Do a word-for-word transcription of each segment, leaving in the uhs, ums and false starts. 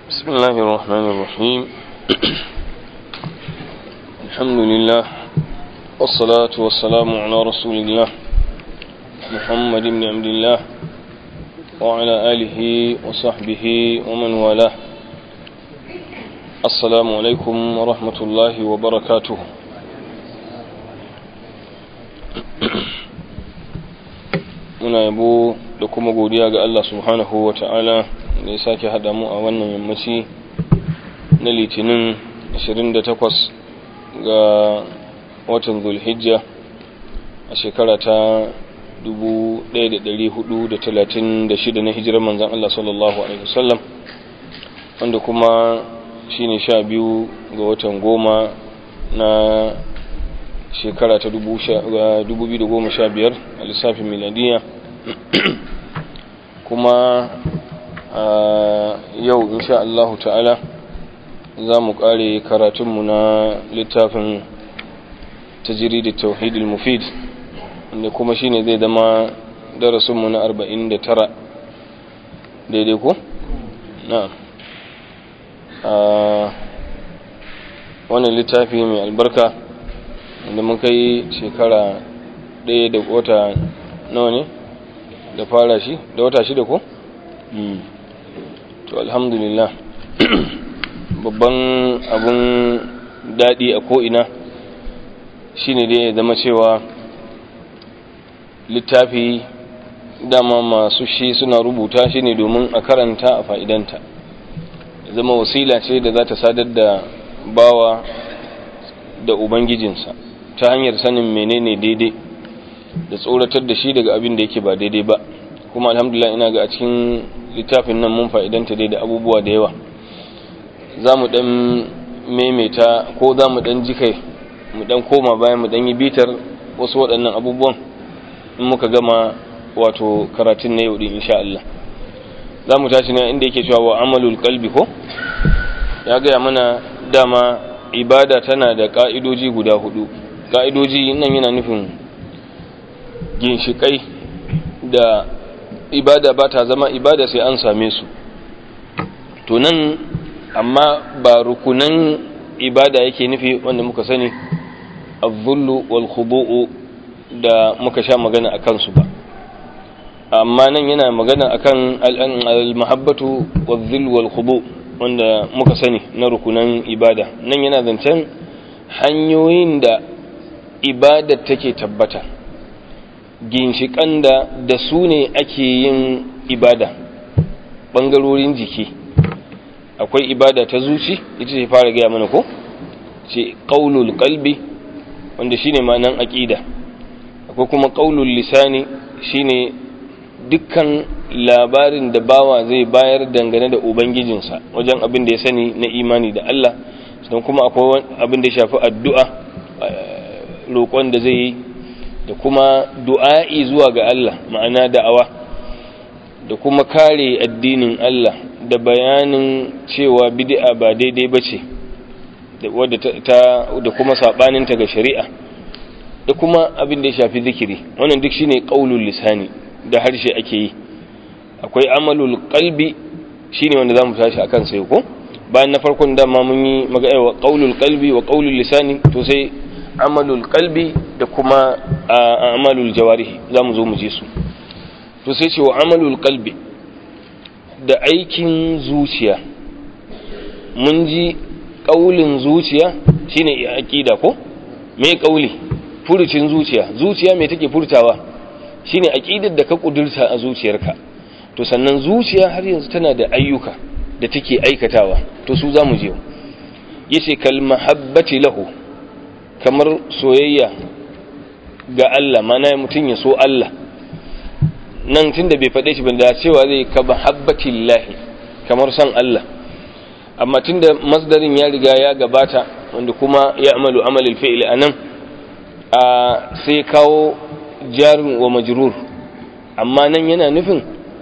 بسم الله الرحمن الرحيم الحمد لله والصلاة والسلام على رسول الله محمد بن عبد الله وعلى آله وصحبه ومن والاه السلام عليكم ورحمة الله وبركاته. muna yabo da kuma godiya ga Allah subhanahu wa ta'ala da ya sake haɗa mu a wannan yammaci na litinin ashirin da takwas ga watan zulhijja a shekara ta dubu ɗaya da ɗari hudu da talatin da shida na hijirar manzan Allah sallallahu alaihi wasallam, wanda kuma shine sha biyu ga watan goma na shekara ta dubu biyu da goma sha biyar a lissafin miladiya. Kuma yau insha Allahu ta'ala za mu kare karatunmu na littafin tajrid at-tauhid al-mufid, wanda kuma shine zai zama darasinmu na arba'in da tara daidai ko? na'am. wannan littafi mai albarka wanda mun kai shekara ɗaya da wata nawa ne da fara shi, da wata shida ko? to alhamdulillah babban abun daɗi a ko'ina shine dai ya zama cewa littafi dama masu shi suna rubuta shi ne domin a karanta a fa'idanta, ya zama wasila ce da za ta sadar da bawa da ubangijinsa ta hanyar sanin menene daidai da tsoratar da shi daga abin da yake ba daidai ba. Kuma alhamdulillah ina ga a cikin littafin nan mun fa'idanta dai da abubuwa da yawa. za mu dan maimaita ko za mu dan jikai mu dan koma bayan mu dan yi bitar wasu waɗannan abubuwan in muka gama wato karatun na yau din insha Allah. za mu tashi ne inda yake cewa wa amalul qalbi ko ya gaya mana dama ibada tana da ka'idoji guda hudu. ka'idoji nan yana nufin ginshikai da ibada ba ta zama ibada sai an same su. to nan amma ba rukunan ibada yake nufi wanda muka sani az-zullu wal khudu'u da muka sha magana akan su ba, amma nan yana magana akan al-mahabbatu waz-zill wal khudu' wanda muka sani na rukunan ibada. nan yana zancen hanyoyin da ibada take tabbata, ginshikan da da su ne ake yin ibada, bangarorin jiki. akwai ibada ta zuci, ita ce fara gaya mana ko ce qaulul qalbi wanda shine ma'anan aqida. akwai kuma qaulul lisani, shine dukkan labarin da bawa zai bayar dangane da ubangijinsa wajen abin da ya sani na imani da Allah. don kuma akwai abin da ya shafi addu'a, roƙon da zai yi, da kuma du'a'i zuwa ga Allah, ma'ana da'awa, da kuma kare addinin Allah, da bayanin cewa bid'a ba daidai bace, da wadda ta da kuma sabanin ta ga shari'a, da kuma abin da ya shafi zikiri. wannan duk shine qaulul lisani, da harshe ake yi. akwai amalul qalbi, shine wanda zamu tashi akan sai ko bayan na farkon da ma mun yi magana wa qaulul qalbi wa qaulul lisani, to sai amalul qalbi da kuma amalul jawarihi zamu zo mu je su. to sai ce wa amalul qalbi, da aikin zuciya. mun ji kaulin zuciya shine aqida ko me kauli? furucin zuciya. zuciya me take furtawa? shine aqidar da ka kudurta a zuciyarka. to sannan zuciya har yanzu tana da ayyuka da take aikatawa, to su zamu je. yace kal mahabbati lahu, kamar soyayya ga Allah, mana mutun ya so Allah. nan tunda bai faɗe shi ban da cewa zai ka mahabbatillahi, kamar son Allah. amma tunda masdarin ya riga ya gabata wanda kuma ya amalu amalul fi'li anan a sai kawo jarin wa majrur, amma nan yana nufin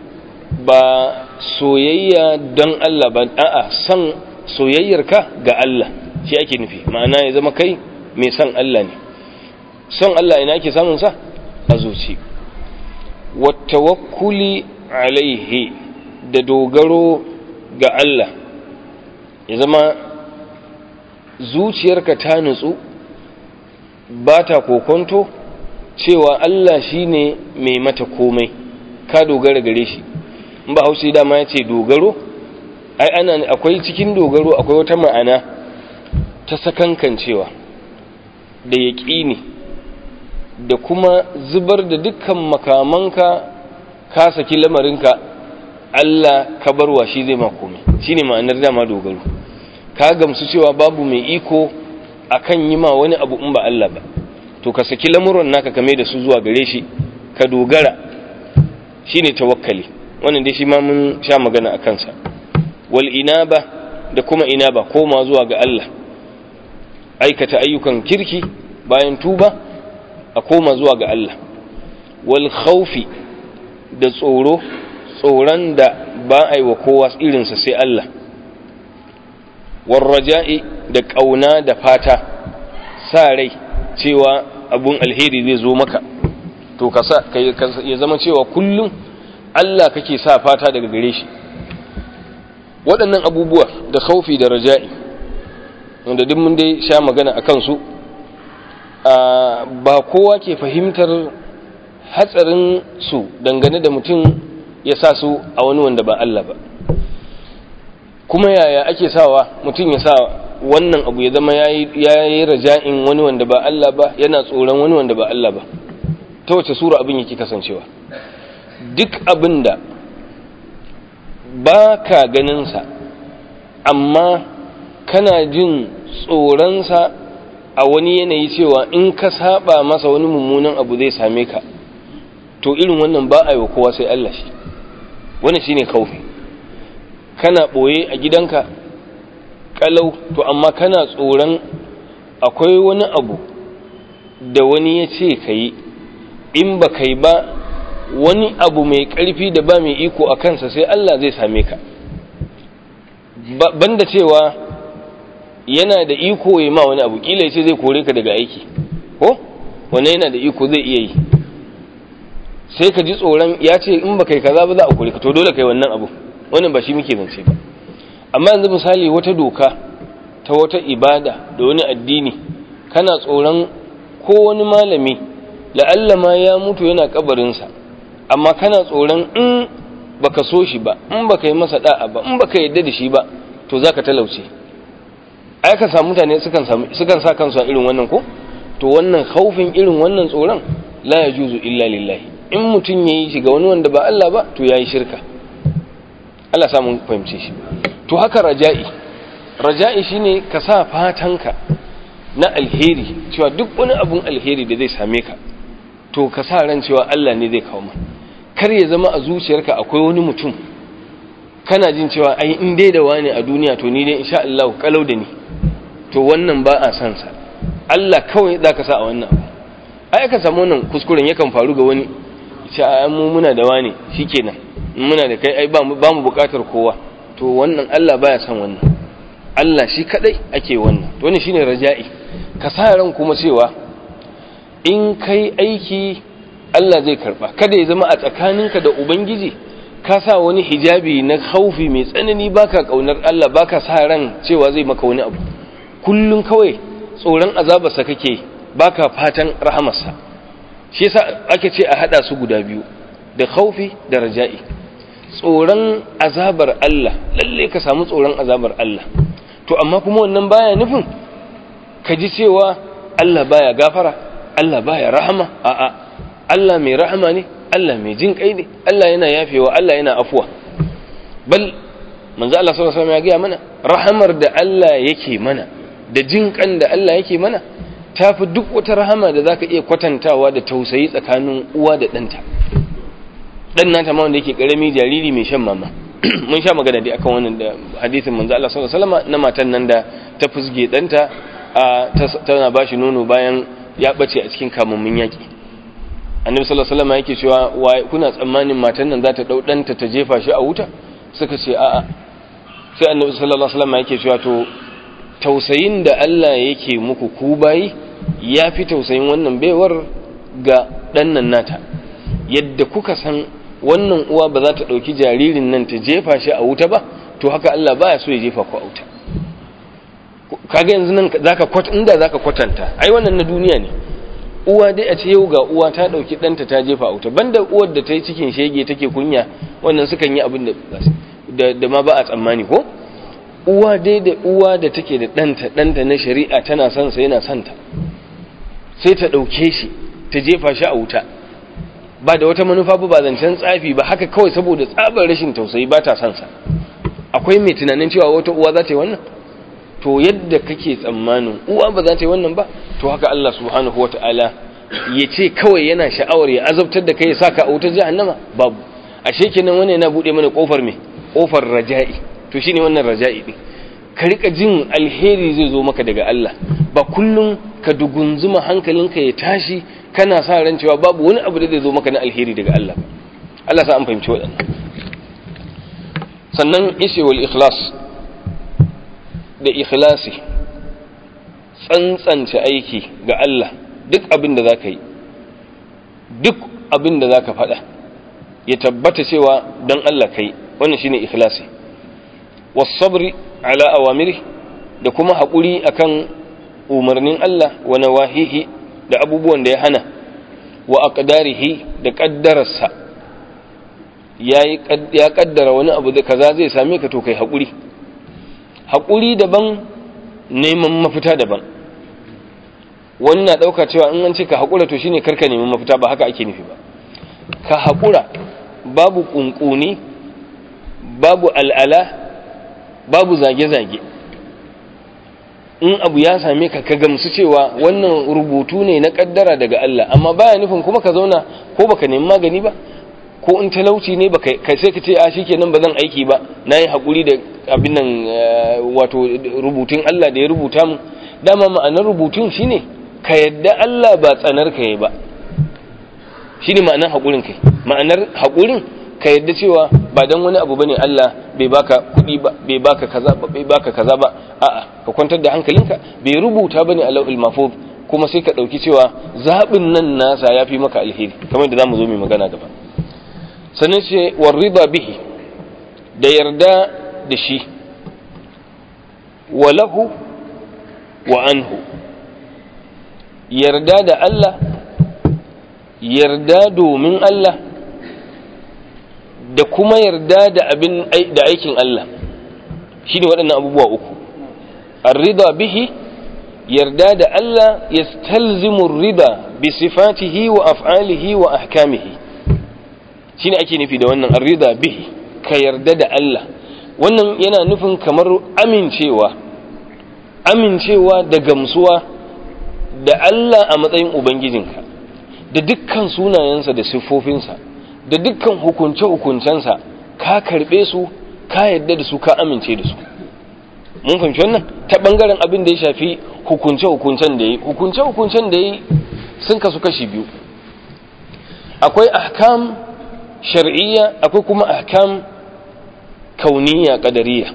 ba soyayya don Allah ba, a'a san soyayyarka ga Allah shi ake nufi. ma'ana ya zama kai mai son Allah ne. son Allah ina ake samun sa? a zuci. wa tawakkuli alaihi, da dogaro ga Allah ya zama zuciyarka ta nutsu ba ta kokonto cewa Allah shine mai mata komai, ka dogara gare shi. in ba hausa dama ya ce dogaro, ai ana akwai cikin dogaro akwai wata ma'ana ta sakankancewa da yaƙini da kuma zubar da dukkan makamanka ka saki lamarinka Allah ka barwa shi zai ma komai, shine ma'anar dama dogaro. ka gamsu cewa babu mai iko akan yi ma wani abu in ba Allah ba, to ka saki lamuran naka kame da su zuwa gare shi, ka dogara, shine tawakkali. wannan dai shi ma mun sha magana a kansa. wal inaba da kuma inaba, koma zuwa ga Allah, aikata ayyukan kirki bayan tuba a koma zuwa ga Allah. wal khawfi da tsoro, tsoron da ba a yi wa kowa irinsa sai Allah. wal raja'i da ƙauna da fata, sa rai cewa abun alheri zai zo maka, to ka sa ya zama cewa kullum Allah kake sa fata daga gare shi. waɗannan abubuwa da khaufi da raja'i wanda duk mun dai sha magana akan su, ba kowa ke fahimtar hatsarin su dangane da mutum ya sa su a wani wanda ba Allah ba. kuma yaya ake sawa mutum ya sa wannan abu ya zama ya yi raja'in wani wanda ba Allah ba, yana tsoron wani wanda ba Allah ba? ta wace sura abin yake kasancewa? duk abin da ba ka ganinsa amma kana jin tsoronsa a wani yanayi cewa in ka saba masa wani mummunan abu zai same ka, to irin wannan ba a yi wa kowa sai Allah shi. wannan shine kaufi. kana ɓoye a gidanka kalau, to amma kana tsoron akwai wani abu da wani ya ce ka yi, in ba kai ba wani abu mai ƙarfi da ba mai iko a kansa sai Allah zai same ka. banda cewa yana da iko ya ma wani abu, kila ya ce zai kore ka daga aiki, ko wani yana da iko zai iya yi, sai ka ji tsoron ya ce in ba kai kaza ba za a kore ka, to dole kai wannan abu. wannan ba shi muke zance ba. amma yanzu misali wata doka ta wata ibada da wani addini, kana tsoron ko wani malami la'alla ma ya mutu yana kabarinsa, amma kana tsoron in baka so shi ba, in baka yi masa da'a ba, in baka yadda da shi ba, to zaka talauce. ai ka samu mutane sukan samu sukan sa kansu a irin wannan ko, to wannan khaufin irin wannan tsoron la yajuzu illa lillahi. in mutun yayi shi ga wani wanda ba Allah ba, to yayi shirka. Allah sa mun fahimce shi. to haka raja'i, raja'i shine ka sa fatanka na alheri, cewa duk wani abun alheri da zai same ka, to ka sa ran cewa Allah ne zai kawo ma. kar ya zama a zuciyarka akwai wani mutum kana jin cewa ai in dai da wani a duniya to ni dai insha Allah kalau da ni, to wannan ba a san sa. Allah kawai zaka sa a wannan abu. ai ka samu wannan kuskuren yakan faru ga wani, cewa mu muna da wani shikenan, muna da kai ai ba mu ba mu bukatar kowa, to wannan Allah baya san wannan. Allah shi kadai ake wannan. to wannan shine raja'i. ka sa ran kuma cewa in kai aiki Allah zai karba, kada ya zama a tsakaninka da ubangiji ka sa wani hijabi na khaufi mai tsanani, baka kaunar Allah, baka sa ran cewa zai maka wani abu. kullun kawai tsoron azabarsa kake, baka fatan rahamarsa. shi yasa ake ce a hada su guda biyu, da khaufi da raja'i. tsoron azabar Allah, lalle ka samu tsoron azabar Allah, to amma kuma wannan baya nufin ka ji cewa Allah baya gafara, Allah baya rahama. a'a, Allah mai rahama ne, Allah mai jin kai ne, Allah yana yafewa, Allah yana afuwa. bal manzo Allah sallallahu alaihi wasallam ya ga mana rahamar da Allah yake mana da jin kan da Allah yake mana tafi duk wata rahama da zaka iya kwatantawa da tausayi tsakanin uwa da ɗanta. dan nata ma wanda yake karami jariri mai shan mama. mun sha magana dai akan wannan da hadisin manzo Allah sallallahu alaihi wasallam na matan nan da ta fusge ɗanta tana bashi nono bayan ya bace a cikin kamammin yaki. annabi sallallahu alaihi wasallam yake cewa kuna tsammanin matan nan za ta dau ɗanta ta jefa shi a wuta? suka ce a'a. sai annabi sallallahu alaihi wasallam yake cewa to tausayin da Allah yake muku ku bayi yafi tausayin wannan baiwar ga dan nan nata. yadda kuka san wannan uwa ba za ta dauki jaririn nan ta jefa shi a wuta ba, to haka Allah baya so ya jefa ku a wuta. kaga yanzu nan zaka kwat inda zaka kwatanta ai wannan na duniya ne. Uwa dai a ce yau ga uwa ta dauki danta ta jefa a wuta, banda uwar da ta yi cikin shege take kunya, wannan sukan yi abin da da ma ba a tsammani ko. Uwa dai da uwa da take da danta danta na shari'a tana son sa yana son ta, sai ta dauke shi ta jefa shi a wuta ba da wata manufa ba, ba zancen tsafi ba, haka kawai saboda tsabar rashin tausayi ba ta son sa. Akwai mai tunanin cewa wata uwa za ta yi wannan? To yadda kake tsammanin uwa ba za ta yi wannan ba, to haka Allah subhanahu wata'ala ya ce kawai yana sha'awar ya azabtar da kai ya saka a wutar jahannama, babu. Ashe kenan wannan yana bude mana kofar me? Kofar raja'i. To shine wannan raja'i din. Ka rika jin alheri zai zo maka daga Allah, ba kullum ka dugunzuma hankalinka ya tashi kana sa ran cewa babu wani abu da zai zo maka na alheri daga Allah. Allah sa an fahimci waɗannan. Sannan ishe wal ikhlas, da ikhlasi, tsantsance aiki ga Allah. Duk abin da za ka yi, duk abin da za ka faɗa ya tabbata cewa don Allah ka yi, wannan shine ikhlasi. Wasabri ala awamiri, da kuma haƙuri akan umarnin Allah, wa nawahihi, da abubuwan da ya hana, wa aqdarihi, da ƙaddararsa. Ya ƙaddara wani abu da kaza zai same ka, to kai haƙuri. Haƙuri daban, neman mafita daban. Wani na ɗauka cewa in an ce ka haƙura to shine karka neman mafita, ba haka ake nufi ba. Ka haƙura babu ƙunƙuni, babu al'ala, babu zage-zage. In abu ya same ka ka gamsu cewa wannan rubutu ne na ƙaddara daga Allah, amma baya nufin kuma ka zauna ko baka nemi magani ba, ko in talauci ne baka kai sai ka ce a shikenan ba zan aiki ba, nayi haƙuri da abin nan wato rubutun Allah da ya rubuta mu. Dama ma'anar rubutun shine ka yadda Allah ba tsanar ka yi ba, shine ma'anar haƙurin kai. Ma'anar haƙurin ka yadda cewa ba dan wani abu bane Allah bai baka kuɗi ba, bai baka kaza ba, bai baka kaza ba, a'a ka kwantar da hankalinka, bai rubuta bane a lauhul mahfuz, kuma sai ka dauki cewa zabin nan nasa yafi maka alheri, kamar da zamu zo mu magana gaba. Sannan ce warida bihi, da yarda da shi, walahu wa anhu, yarda da Allah, yarda domin Allah, da kuma yarda da abin da aikin Allah. Shine waɗannan abubuwa uku. Ar-rida bihi, yarda da Allah, yastalzimu ar-rida bi sifatihi wa af'alihi wa ahkamihi. Shine ake nufi da wannan ar-rida bihi, ka yarda da Allah. Wannan yana nufin kamar amincewa amincewa da gamsuwa da Allah a matsayin ubangijinka, da dukkan sunayensa da siffofinsa, da dukkan hukunce-hukuncensa, ka karbe su, ka yarda da su, ka amince da su. Mun fahimci wannan ta bangaren abin da ya shafi hukunce-hukuncen da yi. Hukunce-hukuncen da yi sun kasu kashi biyu. Akwai ahkam shar'iyya, akwai kuma ahkam kauniyya qadariyya.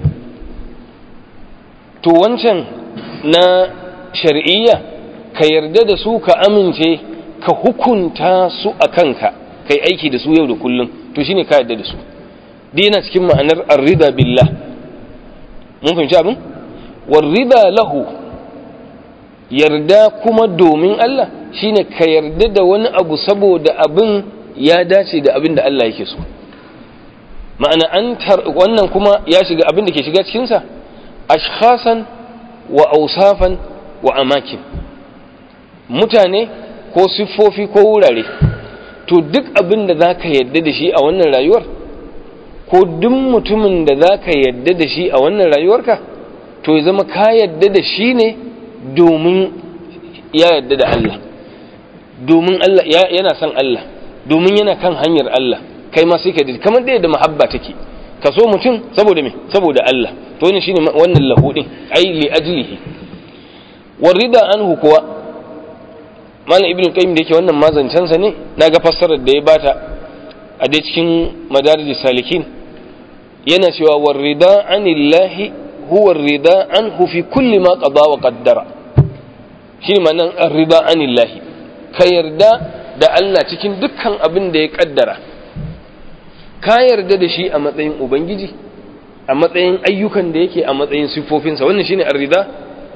To wancan na shar'iyya ka yarda da su, ka amince, ka hukunta su a kanka, kai aiki da su yau da kullum, to shine ka yarda da su. Dina cikin ma'anar ar-rida billah. Mun fahimci abin? War-rida lahu, yarda kuma domin Allah, shine ka yarda da wani abu saboda abin ya dace da abin da Allah yake so. Ma'ana an wannan kuma ya shiga abin da ke shiga cikin sa ashkhasan wa awsafan wa amakin, mutane ko siffofi ko wurare. To duk abin da zaka yarda da shi a wannan rayuwar, ko duk mutumin da zaka yarda da shi a wannan rayuwarka, to ya zama ka yarda da shi ne domin ya yarda da Allah, domin Allah yana son Allah, domin yana kan hanyar Allah. Kai ma sai ka ji kamar da yadda mahabba take, ka so mutum saboda me? Saboda Allah. To ne shine wannan lahu din, ai li ajlihi. Warida anhu kuwa malam ibnu qayyim da yake wannan mazancan sa ne, naga fassarar da ya bata a dai cikin madarijus salikin, yana cewa warida anillahi huwa ar-rida anhu fi kulli ma qada wa qaddara. Shine ma'anar ar-rida anillahi, ka yarda da Allah cikin dukkan abin da ya kaddara, ka yarda da shi a matsayin ubangiji, a matsayin ayyukan da yake, a matsayin siffofinsa. Wannan shine ar-rida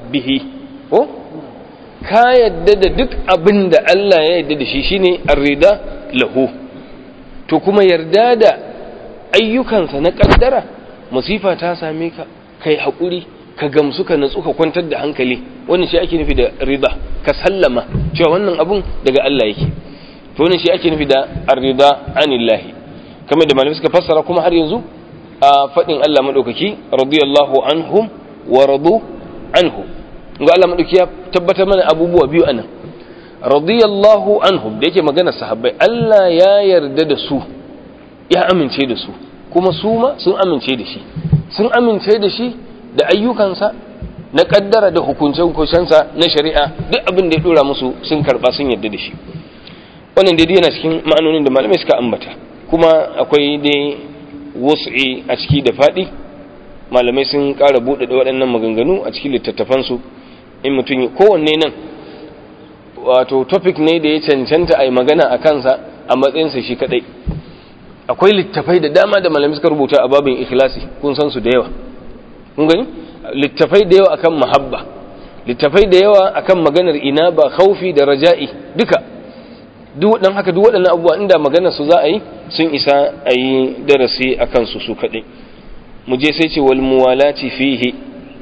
bihi ko ka yadda da duk abin da Allah ya yadda da shi shine ar-rida lahu to kuma yarda da ayyukansa na kaddara musifa ta same ka kai hakuri ka gamsu ka natsu ka kwantar da hankali wannan shi ake nufi da rida ka sallama cewa wannan abun daga Allah yake to wannan shi ake nufi da ar-rida anillahi kamar da malamai suka fassara kuma har yanzu a fadin Allah madaukaki radiyallahu anhum wa radu anhu ga Allah madauki ya tabbatar mana abubuwa biyu anan radiyallahu anhum da yake magana sahabbai Allah ya yarda da su ya amince da su kuma su ma sun amince da shi sun amince da shi da ayyukansa na kaddara da hukunce-hukuncensa na shari'a duk abin da ya dora musu sun karba sun yarda da shi wannan dai yana cikin ma'anonin da malamai suka ambata kuma akwai dai wus'i a ciki da fadi malamai sun ƙara buɗe da waɗannan maganganu a cikin littattafansu in mutum kowanne nan wato topic ne da ya cancanta a yi magana a kansa a matsayinsa shi kaɗai akwai littafai da dama da malamai suka rubuta a babin ikhlasi kun san su da yawa kun gani littafai da yawa akan mahabba littafai da yawa akan maganar ina ba khaufi da raja'i duka duk dan haka duk waɗannan abubuwa inda maganar su za a yi sun isa a yi darasi akan su su kaɗai mu je sai ce wal muwalati fihi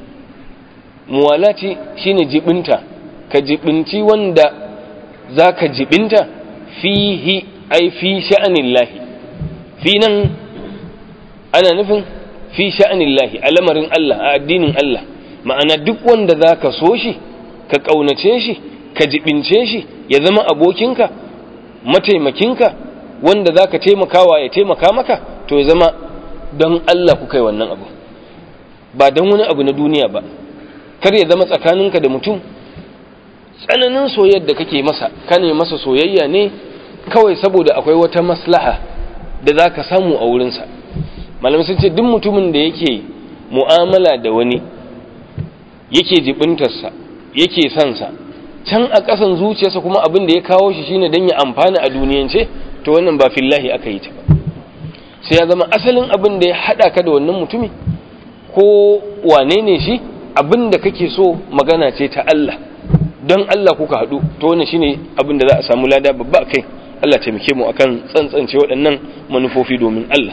muwalati shine jibinta ka jibinci wanda zaka jibinta fihi ai fi sha'anillahi fi nan ana nufin fi sha'anillahi a lamarin Allah a addinin Allah ma'ana duk wanda zaka so shi ka kaunace shi ka jibince shi ya zama abokinka mataimakinka wanda zaka taimakawa ya taimaka maka to ya zama don Allah kuka yi wannan abu ba don wani abu na duniya ba kar ya zama tsakaninka da mutum tsananin soyayyar da kake masa kane masa soyayya ne kawai saboda akwai wata maslaha da za ka samu a wurinsa malamai sun ce duk mutumin da yake mu'amala da wani yake jibintarsa yake sansa can a ƙasan zuciyarsa kuma abin da ya kawo shi shine don ya amfana a duniyance to wannan ba fillahi aka yi ta ba sai ya zama asalin abin da ya haɗa ka da wannan mutumi ko wane ne shi abin da kake so magana ce ta Allah don Allah kuka haɗu to wannan shine abin da za a samu lada babba kai Allah taimake mu akan tsantsance waɗannan manufofi domin Allah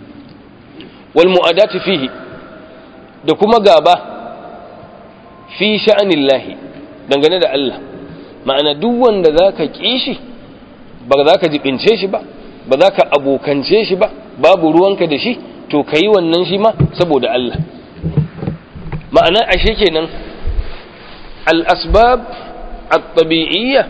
wal mu'adatu fihi da kuma gaba fi sha'anillahi dangane da Allah ma'ana duk wanda zaka kishi ba za ka jibince shi ba ba za ka abokance shi ba babu ruwanka da shi to kai wannan shi ma saboda Allah ma'ana ashe kenan al-asbab at-tabi'iyya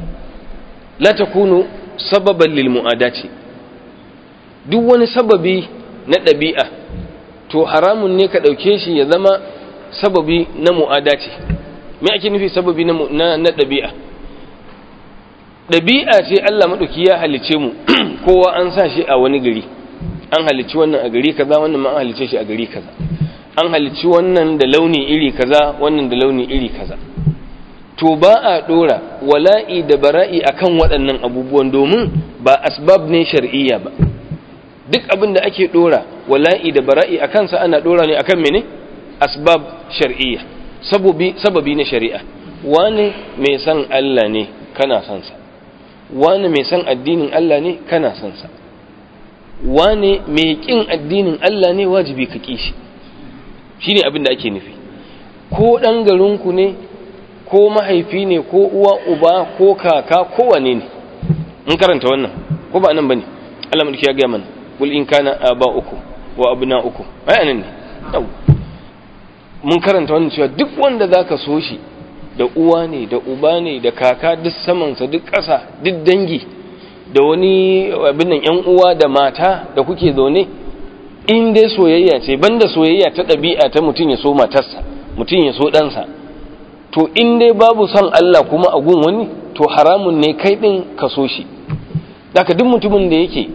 la takunu sababan lil mu'adati duk wani sababi na ɗabi'a to haramun ne ka ɗauke shi ya zama sababi na mu'adati me ake nufi sababi na na ɗabi'a ɗabi'a ce Allah maɗauki ya halice mu kowa an sa shi a wani gari an halicci wannan a gari kaza wannan ma an halice shi a gari kaza an halicci wannan da launi iri kaza wannan da launi iri kaza to ba a dora wala'i da bara'i akan waɗannan abubuwan domin ba asbab ne shar'iyya ba duk abin da ake dora wala'i da bara'i akan sa ana dora ne akan mene asbab shar'iyya sababi sababi na shari'a wani mai san Allah ne kana san sa wani mai san addinin Allah ne kana san sa wani mai kin addinin Allah ne wajibi ka kishi shine abin da ake nufi ko dan garinku ne ko mahaifi ne ko uwa uba ko kaka ko wane ne in karanta wannan ko ba nan bane Allah mulki ya ga mana kul in kana aba'ukum wa abna'ukum ai anan ne mun karanta wannan cewa duk wanda zaka so shi da uwa ne da uba ne da kaka duk saman sa duk ƙasa duk dangi da wani abin nan yan uwa da mata da kuke zaune in dai soyayya ce banda soyayya ta ɗabi'a ta mutum ya so matarsa mutum ya so ɗansa to in dai babu son Allah kuma a gun wani to haramun ne kai ɗin ka so shi daga duk mutumin da yake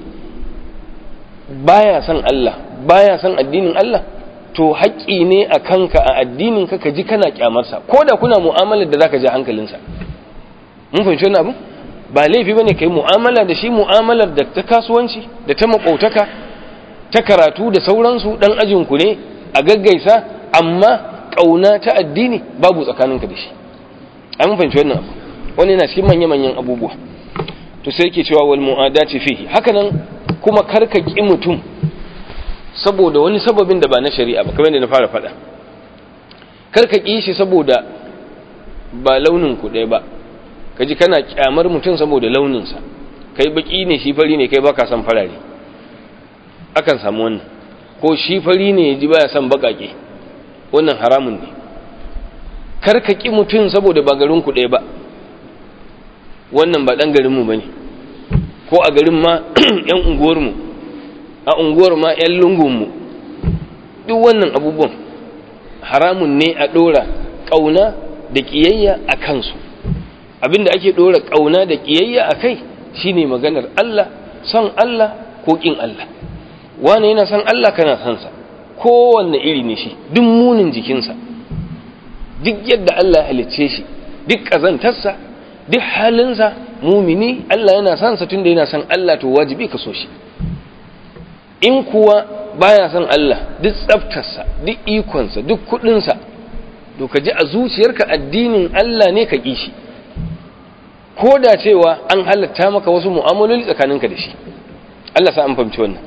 baya son Allah baya son addinin Allah to haƙƙi ne a kanka a addinin ka ka ji kana kyamarsa ko da kuna mu'amalar da zaka ji hankalinsa mun fahimci wannan abu ba laifi bane kai mu'amala da shi mu'amalar da ta kasuwanci da ta maƙotaka ta karatu da sauransu dan ajinku ne a gaggaisa amma ƙauna ta addini babu tsakaninka da shi. an mun fahimci wannan abu, wani yana cikin manya-manyan abubuwa. To sai yake cewa wal mu'adati fihi, haka nan kuma karka ki mutum saboda wani sababin da ba na shari'a ba, kamar yadda na fara faɗa. Karka ki shi saboda ba launin ku ɗaya ba, kaji kana kyamar mutum saboda launinsa, kai baki ne shi fari ne kai baka san farare, akan samu wannan. Ko shi fari ne yaji baya san bakake, wannan haramun ne. Karka ki mutum saboda ba garin ku ɗaya ba, wannan ba dan garin mu bane, ko a garin ma yan unguwar mu, a unguwar ma yan lungun mu, duk wannan abubuwan haramun ne a dora kauna da kiyayya a kansu. Abinda ake dora kauna da kiyayya a kai shine maganar Allah, son Allah ko kin Allah. Wani yana son Allah kana son sa, kowanne iri ne shi, duk munin jikinsa, duk yadda Allah halicce shi, duk kazantarsa, duk halinsa, mumini Allah yana son sa tunda yana son Allah, to wajibi ka so shi. In kuwa baya son Allah, duk tsaftarsa, duk ikonsa, duk kudinsa, to ka ji a zuciyarka addinin Allah ne ka ƙi shi, ko da cewa an halatta maka wasu mu'amaloli tsakaninka da shi. Allah sa an fahimci wannan.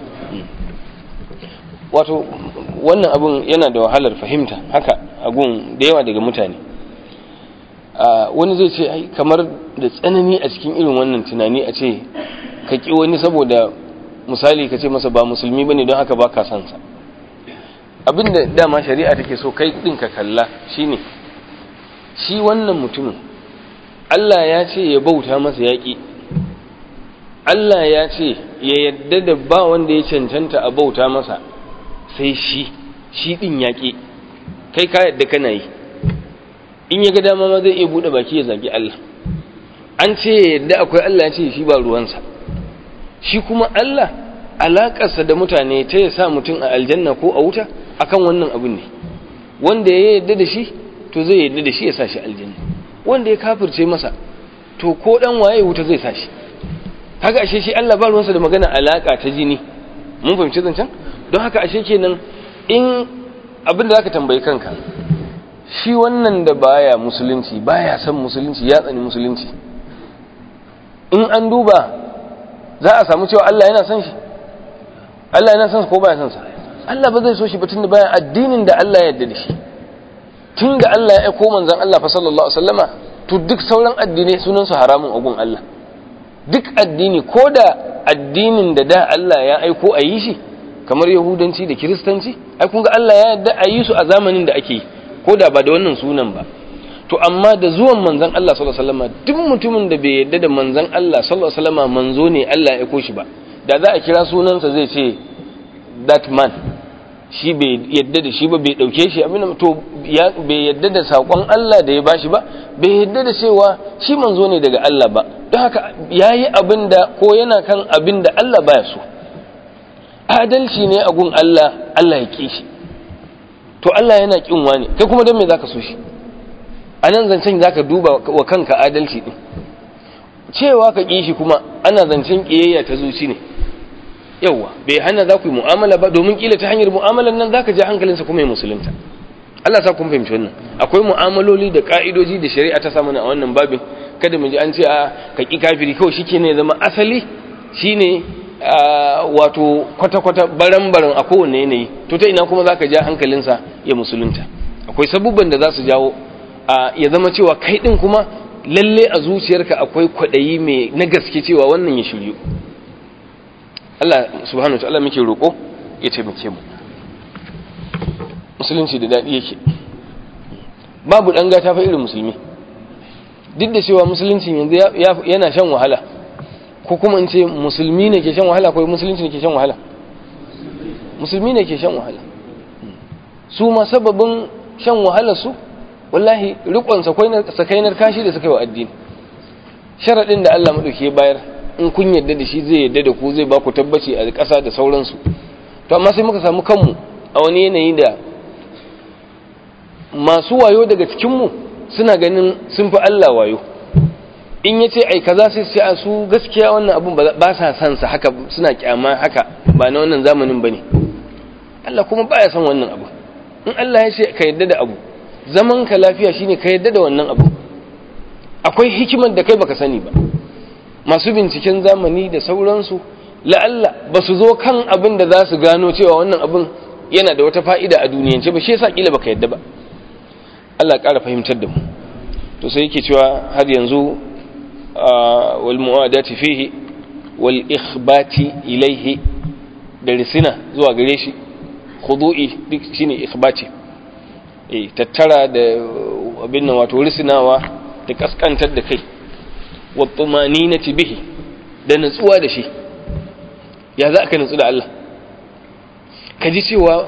Wato wannan abun yana da wahalar fahimta haka a gun da yawa daga mutane. Wani zai ce ai kamar da tsanani a cikin irin wannan tunani a ce ka ƙi wani saboda misali ka ce masa ba musulmi bane don haka baka son sa. Abinda dama shari'a take so kai din ka kalla shine shi wannan mutumin Allah ya ce ya bauta masa yaƙi, Allah ya ce ya yadda da ba wanda ya cancanta a bauta masa sai shi, shi ɗin yaƙi, kai ka yadda kana yi, in ya ga dama ma zai iya buɗe baki ya zagi Allah. An ce ya yadda akwai Allah, ya ce shi ba ruwansa, shi kuma Allah alaƙarsa da mutane ta ya sa mutum a aljanna ko a wuta akan wannan abin ne. Wanda ya yadda da shi to zai yadda da shi ya sa shi aljanna, wanda ya kafirce masa to ko dan waye wuta zai sa shi. Haka ashe shi Allah ba ruwansa da magana alaƙa ta jini, mun fahimci zancen. Don haka ashe kenan in abin da zaka tambayi kanka, shi wannan da baya musulunci, baya son musulunci, ya tsani musulunci, in an duba za a samu cewa Allah yana son shi, Allah yana son sa ko baya son sa? Allah ba zai so shi ba tunda baya addinin da Allah ya yarda da shi. Tunda Allah ya aiko manzon Allah fa sallallahu alaihi wasallama, to duk sauran addinai sunan su haramun a gun Allah. Duk addini, ko da addinin da da Allah ya aiko a yi shi kamar yahudanci da kiristanci, ai kun ga Allah ya yarda a yi su a zamanin da ake yi, ko da ba da wannan sunan ba. To amma da zuwan manzon Allah sallallahu alaihi wasallama, duk mutumin da bai yarda da manzon Allah sallallahu alaihi wasallama manzo ne Allah ya aiko shi ba, da za a kira sunansa zai ce that man, shi bai yarda da shi ba, bai dauke shi abin to ya bai yarda da sakon Allah da ya bashi ba, bai yarda da cewa shi manzo ne daga Allah ba. Don haka yayi abin da ko yana kan abin da Allah baya so. Adalci ne a gun Allah, Allah ya ki shi. To Allah yana kin wani, kai kuma don me zaka so shi? Anan zancen zaka duba wa kanka adalci din. Cewa ka ki shi kuma ana zancen kiyayya ta zuci ne. Yawa, bai hana za ku yi mu'amala ba, domin kila ta hanyar mu'amalan nan zaka ja hankalinsa kuma ya musulunta. Allah sa kun fahimci wannan. Akwai mu'amaloli da ka'idoji da shari'a ta samu a wannan babin. Kada mu ji an ce a ka ki kafiri kawai shikenan ya zama asali shine wato kwata-kwata baran-baran a kowane yanayi. To ta ina kuma zaka ja hankalinsa ya musulunta. Akwai sabubban da za su jawo ya zama cewa kai din kuma lalle a zuciyarka akwai kwadayi mai na gaske cewa wannan ya shiryu. Allah subhanahu wa ta'ala muke roƙo ya taimake mu. Musulunci da daɗi yake, babu ɗan gata fa irin musulmi. Duk da cewa musulunci yanzu yana shan wahala, ko kuma in ce musulmi ne ke shan wahala ko musulunci ne ke shan wahala? Musulmi ne ke shan wahala. Su ma sababin shan wahalar su wallahi riƙon sakainar kashi da suka yi wa addini. Sharaɗin da Allah maɗauki ya bayar, in kun yadda da shi zai yadda da ku, zai ba ku tabbaci a ƙasa da sauransu. To amma sai muka samu kanmu a wani yanayi da masu wayo daga cikinmu suna ganin sun fi Allah wayo. In ya ce ai kaza sai sai a su gaskiya wannan abun ba sa san sa haka, suna kyama haka, ba na wannan zamanin bane. Allah kuma baya san wannan abu. In Allah ya ce ka yadda da abu zaman ka lafiya shine ka yadda da wannan abu. Akwai hikimar da kai baka sani ba. Masu binciken zamani da sauransu la'alla ba su zo kan abin da za su gano cewa wannan abin yana da wata fa'ida a duniyance ba, shi yasa kila baka yadda ba. Allah ƙara fahimtar da mu. To sai yake cewa har yanzu wal mu'adati fihi wal ikhbati ilaihi, da risina zuwa gare shi, khudu'i duk shine ikhbati, eh tattara da abin nan wato risinawa da kaskantar da kai, wa tumaninati bihi, da nutsuwa da shi. Ya za ka nutsu da Allah? Ka ji cewa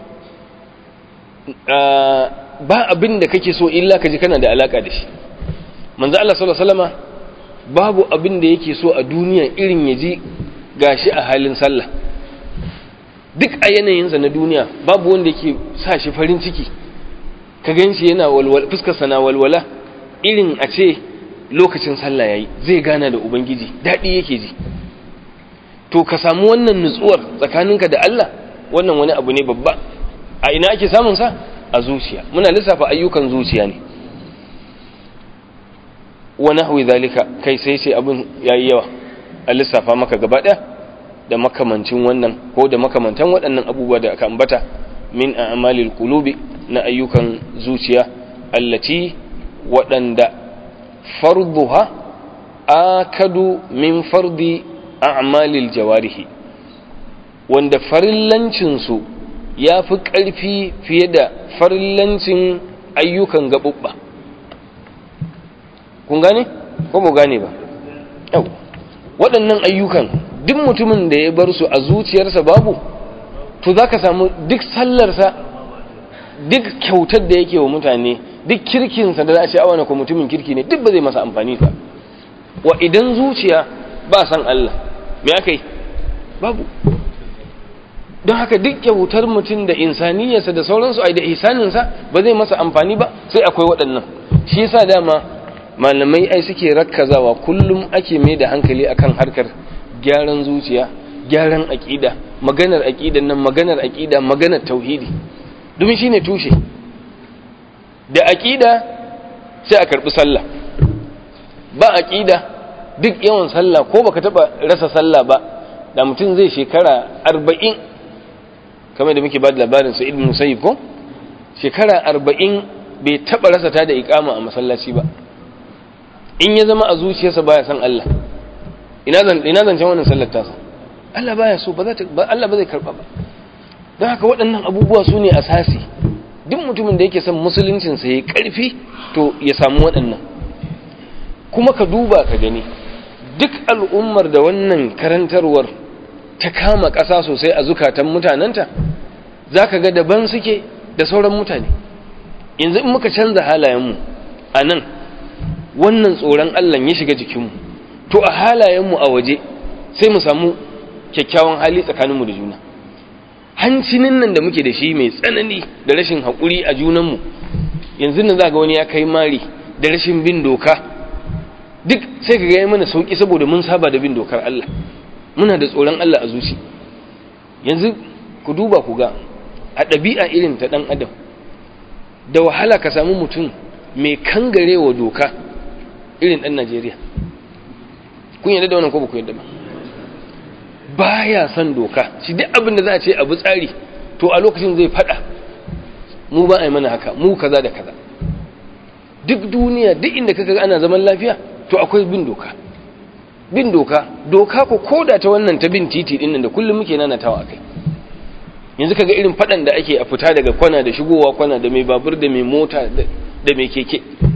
ba abin da kake so illa ka ji kana da alaka da shi. Manzo Allah sallallahu alaihi wasallama babu abin da yake so a duniya irin ya ji gashi a halin sallah. Duk a yanayinsa na duniya babu wanda yake sa shi farin ciki ka ganshi yana walwala, fuskarsa na walwala irin a ce lokacin sallah yayi zai gana da ubangiji, dadi yake ji. To ka samu wannan nutsuwar tsakaninka da Allah, wannan wani abu ne babba. A ina ake samun sa? A zuciya. Muna lissafa ayyukan zuciya ne. Wa nahwi zalika, kai sai sai abin yayi yawa a lissafa maka gaba daya da makamancin wannan ko da makamantan waɗannan abubuwa da aka ambata min a'malil qulubi, na ayyukan zuciya, allati waɗanda farduha akadu min fardi a'malil jawarihi, wanda farillancinsu ya fi ƙarfi fiye da farillancin ayyukan gaɓuɓɓa. Kun gane? Ko ba gane ba? Yau, waɗannan ayyukan duk mutumin da ya bar su a zuciyarsa babu, to za ka samu duk sallarsa, duk kyautar da yake wa mutane, duk kirkinsa da za a ce awana ko mutumin kirki ne, duk ba zai masa amfani ba. Wa idan zuciya ba san Allah, me aka yi? Babu. Don haka duk kyautar mutum da insaniyarsa da sauransu, ai da ihsaninsa ba zai masa amfani ba, sai akwai waɗannan. Shi yasa dama malamai ai suke rakkazawa kullum ake mai da hankali akan harkar gyaran zuciya, gyaran aqida, maganar aqidan nan, maganar aqida, maganar tauhidi. Domin shine tushe. Da aqida sai a karbi sallah. Ba aqida duk yawan sallah ko baka taba rasa sallah ba, da mutum zai shekara arba'in, kamar da muke ba da labarin sa Ibn Musayyib ko, shekara arba'in bai taba rasa ta da iqama a masallaci ba. In ya zama a zuciyarsa baya san Allah, ina zan ina zan can wannan sallar tasa, Allah baya so, ba za ta Allah ba zai karba ba. Don haka waɗannan abubuwa su ne asasi. Duk mutumin da yake son musuluncin sa yayi karfi to ya samu waɗannan. Kuma ka duba ka gani, duk al'ummar da wannan karantarwar ta kama ƙasa sosai a zukatan mutanenta, zaka ga daban suke da sauran mutane. Yanzu in muka canza halayenmu a nan, wannan tsoron Allah ya shiga jikinmu, to a halayenmu a waje sai mu samu kyakkyawan hali tsakaninmu da juna. Hancinin nan da muke da shi mai tsanani da rashin haƙuri a junanmu, yanzu nan za ga wani ya kai mari da rashin bin doka, duk sai ka gaya mana sauƙi saboda mun saba da bin dokar Allah, muna da tsoron Allah a zuci. Yanzu ku duba ku ga a ɗabi'a irin ta ɗan adam, da wahala ka samu mutum mai kangarewa doka irin ɗan Najeriya. Kun yadda da wannan ko ba ku yadda ba? Baya son doka, shi duk abin da za a ce abu tsari, to a lokacin zai faɗa, mu ba a yi mana haka, mu kaza da kaza. Duk duniya, duk inda kaga ana zaman lafiya, to akwai bin doka. Bin doka, doka ko koda ta wannan ta bin titi ɗin nan da kullum muke nanatawa a kai. Yanzu kaga irin faɗan da ake a fita daga kwana da shigowa kwana da mai babur da mai mota da mai keke.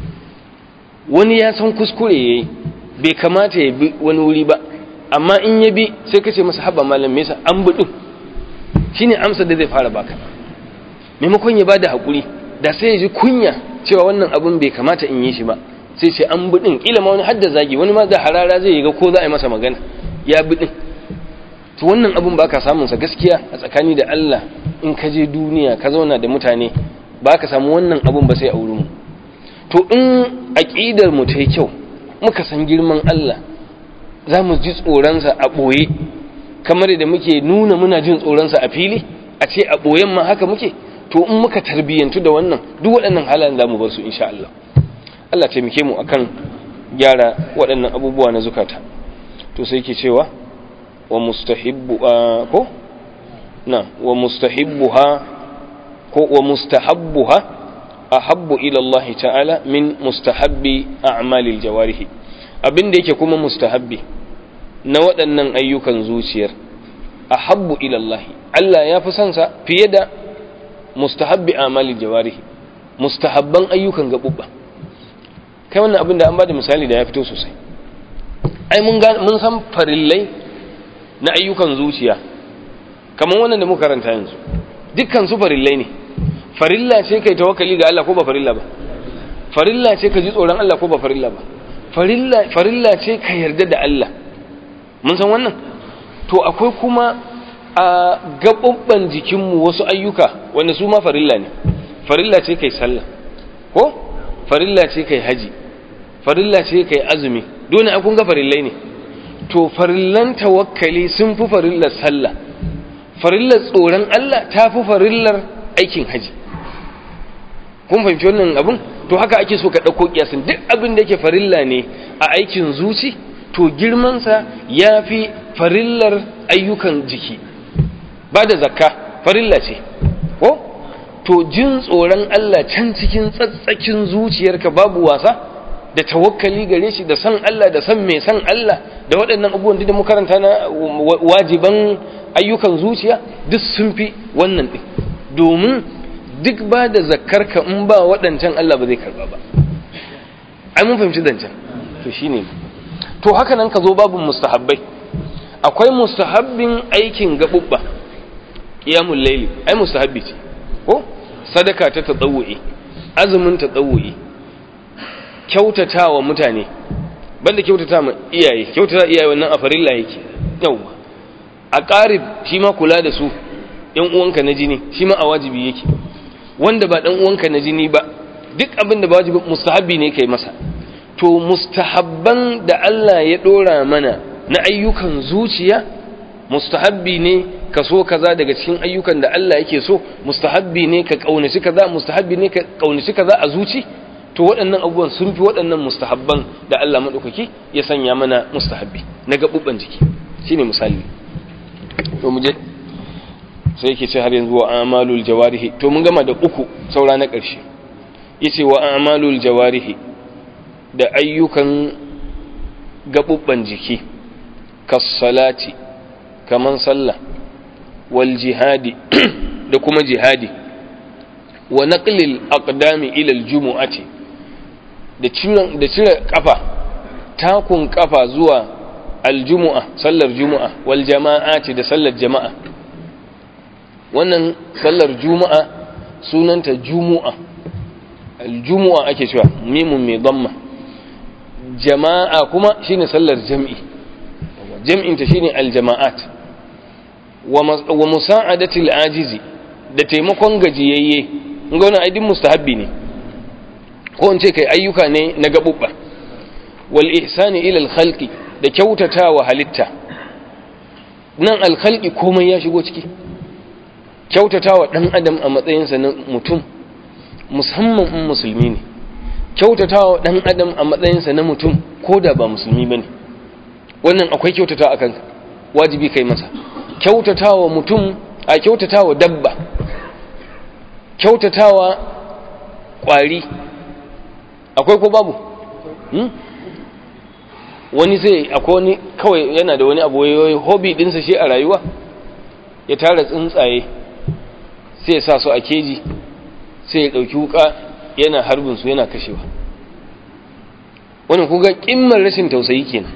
Wani ya san kuskure yayi, bai kamata ya bi wani wuri ba, amma in ya bi sai kace masa haba malam me yasa an bi din, shine amsa da zai fara baka. Maimakon ya bada hakuri, da sai ya ji kunya cewa wannan abun bai kamata in yi shi ba, sai ce an bi din, kila ma wani hadda zagi, wani ma da harara zai ga ko za a yi masa magana ya bi din. To wannan abun baka samun sa gaskiya a tsakani da Allah. In ka je duniya ka zauna da mutane, baka samu wannan abun ba sai a wurin mu. To in aqidar mu ta yi kyau, muka san girman Allah, za mu ji tsoronsa a ɓoye, kamar da muke nuna muna jin tsoronsa a fili, a ce a ɓoyen ma haka muke, to in muka tarbiyyantu da wannan duk waɗannan halayen za mu bar su insha Allah Allah taimake mu akan gyara waɗannan abubuwa na zukata to sai yake cewa wa mustahibbu ko na wa mustahibbuha ko wa mustahabbuha ahabbu ila Allah ta'ala min mustahabbi a'malil jawarih abin da yake kuma mustahabbi na waɗannan ayyukan zuciyar ahabbu ila Allah Allah ya fi son sa fiye da mustahabbi a'malil jawarih mustahabban ayyukan gabubba kai wannan abin da an bada misali da ya fito sosai ai mun mun san farillai na ayyukan zuciya kamar wannan da muka karanta yanzu dukkan su farillai ne farilla ce kai tawakkali ga Allah ko ba farilla ba farilla ce ka ji tsoron Allah ko ba farilla ba farilla farilla ce ka yarda da Allah mun san wannan to akwai kuma a gabubban jikinmu wasu ayyuka wanda su ma farilla ne farilla ce kai sallah ko farilla ce kai haji farilla ce kai azumi dole a kun ga farillai ne to farillan tawakkali sun fi farillar sallah farillar tsoron Allah ta fi farillar aikin haji kun fahimci wannan abun to haka ake so ka ɗauko kiyasin duk abin da yake farilla ne a aikin zuci to girmansa ya fi farillar ayyukan jiki ba da zakka farilla ce ko to jin tsoron Allah can cikin tsatsakin zuciyarka babu wasa da tawakkali gare shi da san Allah da san mai san Allah da waɗannan abubuwan da mu karanta na wajiban ayyukan zuciya duk sun fi wannan ɗin domin duk ba da zakkarka in ba waɗancan Allah ba zai karba ba ai mun fahimci zancen to shine to haka nan ka zo babun mustahabbai akwai mustahabbin aikin gabubba qiyamul layli ai mustahabbi ce ko sadaka ta tadawwi azumin tadawwi kyautatawa mutane banda kyautata ma iyaye kyautata iyaye wannan a farilla yake yawa a qarib shi ma kula da su yan uwanka na jini shi ma a wajibi yake wanda ba dan uwanka na jini ba duk abin da ba wajibi mustahabbi ne kai masa to mustahabban da Allah ya dora mana na ayyukan zuciya mustahabbi ne ka so kaza daga cikin ayyukan da Allah yake so mustahabbi ne ka kaunaci kaza mustahabbi ne ka kaunaci kaza a zuci to waɗannan abubuwan sun fi waɗannan mustahabban da Allah madaukaki ya sanya mana mustahabbi na gabubban jiki shine misali to mu je sai yake ce har yanzu wa amalul jawarihi to mun gama da uku saura na ƙarshe yace wa amalul jawarihi da ayyukan gabubban jiki kas salati kaman sallah wal jihadi da kuma jihadi wa naqlil aqdami ila al jumu'ati da cire da cire kafa takun kafa zuwa al jumu'a sallar jumu'a wal jama'ati da sallar jama'a wannan sallar juma'a sunanta jumu'a aljumu'a ake cewa mimun mai dhamma jama'a kuma shine sallar jam'i jam'in ta shine aljama'at wa musa'adati alajizi da taimakon gajiyayye ga wannan aidin mustahabbi ne ko in ce kai ayyuka ne na gabubba wal ihsani ila alkhalqi da kyautatawa halitta nan alkhalqi komai ya shigo ciki kyautatawa ɗan adam a matsayinsa na mutum musamman in musulmi ne kyautatawa ɗan adam a matsayinsa na mutum ko da ba musulmi ba ne wannan akwai kyautatawa a kanka wajibi kai masa kyautatawa mutum a kyautatawa dabba kyautatawa ƙwari akwai ko babu hmm? wani sai akwai wani kawai yana da wani abu wayoyi hobby ɗinsa shi a rayuwa ya tara tsuntsaye sai ya sa su a keji sai ya ɗauki wuka yana harbin su yana kashewa wannan kuga kimmar rashin tausayi kenan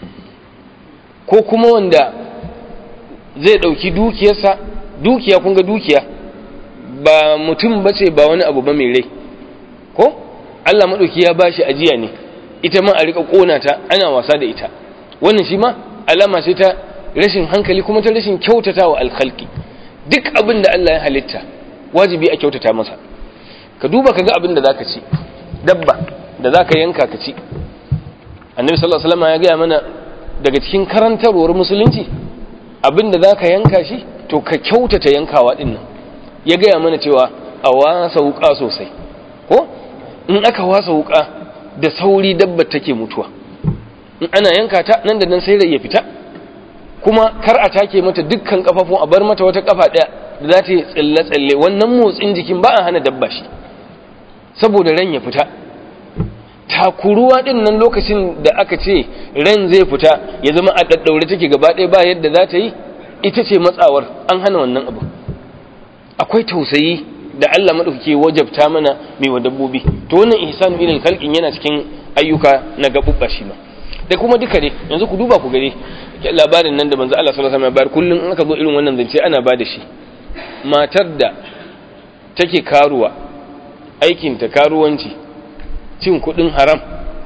ko kuma wanda zai ɗauki dukiyarsa dukiya kun ga dukiya ba mutum bace ba wani abu ba mai rai ko Allah madauki ya bashi ajiya ne ita ma a rika kona ta ana wasa da ita wannan shi ma alama ce ta rashin hankali kuma ta rashin kyautatawa alkhalqi duk abin da Allah ya halitta wajibi a kyautata masa ka duba kaga abin da zaka ci dabba da zaka yanka ka ci annabi sallallahu alaihi wasallam ya ga mana daga cikin karantarwar musulunci abin da zaka yanka shi to ka kyautata yankawa din nan ya ga mana cewa a wasa wuka sosai ko in aka wasa wuka da sauri dabba take mutuwa in ana yanka ta nan da nan sai rai ya fita kuma kar a take mata dukkan kafafun a bar mata wata kafa daya da za ta yi tsalle tsalle wannan motsin jikin ba a hana dabba shi saboda ran ya fita takuruwa din nan lokacin da aka ce ran zai fita ya zama a daddaure take gaba ɗaya ba yadda za ta yi ita ce matsawar an hana wannan abu akwai tausayi da Allah madaukake wajabta mana mai wa dabbobi to wannan ihsanu ilal khalqin yana cikin ayyuka na gabubba shi ma da kuma duka ne yanzu ku duba ku gare labarin nan da manzo Allah sallallahu alaihi wasallam ya bayar kullun in aka zo irin wannan zance ana ba da shi matar da take karuwa aikin ta karuwanci cin kudin haram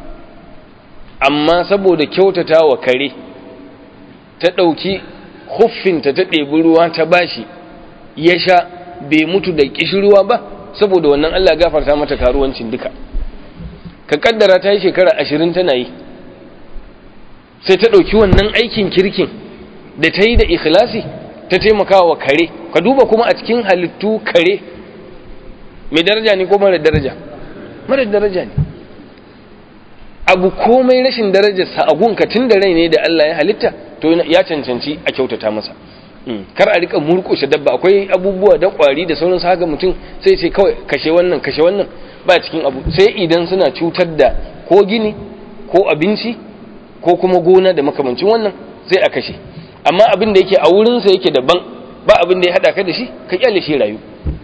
amma saboda kyautata wa kare ta dauki huffinta ta ɗebi ruwa ta bashi ya sha bai mutu da kishirwa ba saboda wannan Allah gafarta mata karuwancin duka ka kaddara ta yi shekara ashirin tana yi sai ta ɗauki wannan aikin kirkin da ta yi da ikhlasi ta taimaka wa kare ka duba kuma a cikin halittu kare mai daraja ne ko mara daraja mara daraja ne abu komai rashin darajarsa a gunka tun da rai ne da Allah ya halitta to ya cancanci a kyautata masa kar a rika murƙushe dabba akwai abubuwa da ƙwari da sauransu haka mutum sai ce kawai kashe wannan kashe wannan ba cikin abu sai idan suna cutar da ko gini ko abinci ko kuma gona da makamancin wannan sai a kashe amma abin da yake a wurinsa yake daban ba abin da ya haɗa ka da shi ka kyale shi rayu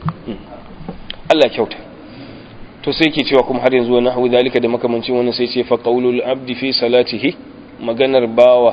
Allah kyauta to sai yake cewa kuma har yanzu wani hawi zalika da makamancin wannan sai ce fa qaulul abdi fi salatihi maganar bawa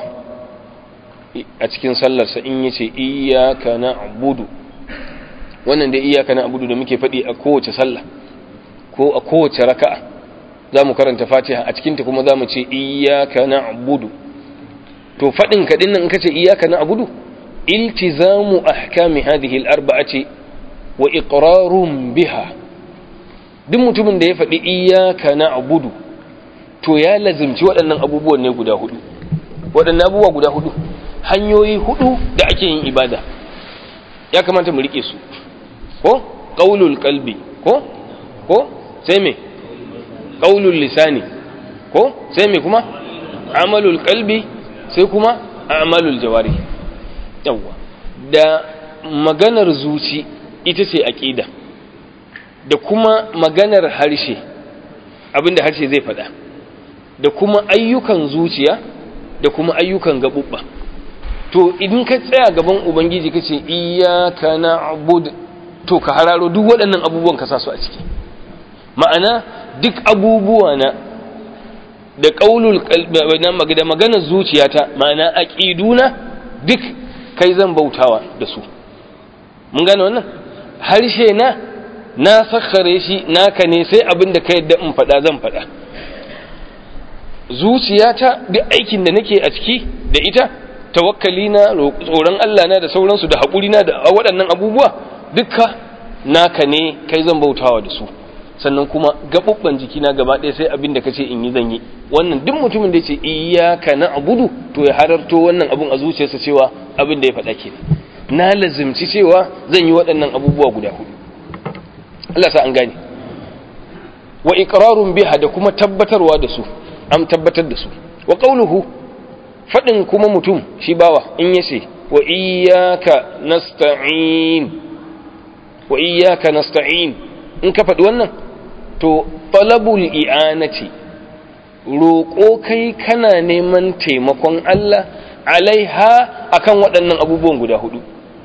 a cikin sallarsa in yace iyyaka na'budu wannan da iyyaka na'budu da muke faɗi a kowace sallah ko a kowace raka'a zamu karanta Fatiha a cikin ta kuma zamu ce iyyaka na'budu to faɗin ka dinnan in kace iyyaka na'budu iltizamu ahkami hadhihi al-arba'ati wa iqrarun biha duk mutumin da ya faɗi iyyaka na'budu to ya lazimci waɗannan abubuwan ne guda hudu waɗannan abubuwa guda hudu hanyoyi hudu da ake yin ibada ya kamata mu rike su ko qaulul qalbi ko ko sai me qaulul lisani ko sai me kuma amalul qalbi sai kuma amalul jawari yawa da maganar zuci ita ce aqida da kuma maganar harshe abinda harshe zai faɗa da kuma ayyukan zuciya da kuma ayyukan gabubba to idan ka tsaya gaban ubangiji kace iyyaka na'bud to ka hararo duk waɗannan abubuwan ka sa su a ciki ma'ana duk abubuwa na da qaulul qalbi da maganar zuciyata ma'ana aqiduna duk kai zan bautawa da su mun gane wannan harshe na na sakhare shi naka ne sai abin da ka yadda in faɗa zan faɗa zuciyata duk aikin da nake a ciki da ita tawakkali na tsoron Allah na da sauransu da haƙuri na da waɗannan abubuwa dukka naka ne kai zan bautawa da su sannan kuma gaɓuɓɓan jikina gaba ɗaya sai abin da kace in yi zan yi wannan duk mutumin da ya ce iyyaka na'budu to ya hararto wannan abun a zuciyarsa cewa abin da ya faɗa ke na lazimci cewa zan yi waɗannan abubuwa guda hudu Allah sa an gane wa iqrarun biha da kuma tabbatarwa da su am tabbatar da su wa qawluhu fadin kuma mutum shi bawa in yace wa iyyaka nasta'in wa iyyaka nasta'in in ka faɗi wannan to talabul i'anati roƙo kai kana neman taimakon Allah alaiha akan waɗannan abubuwan guda hudu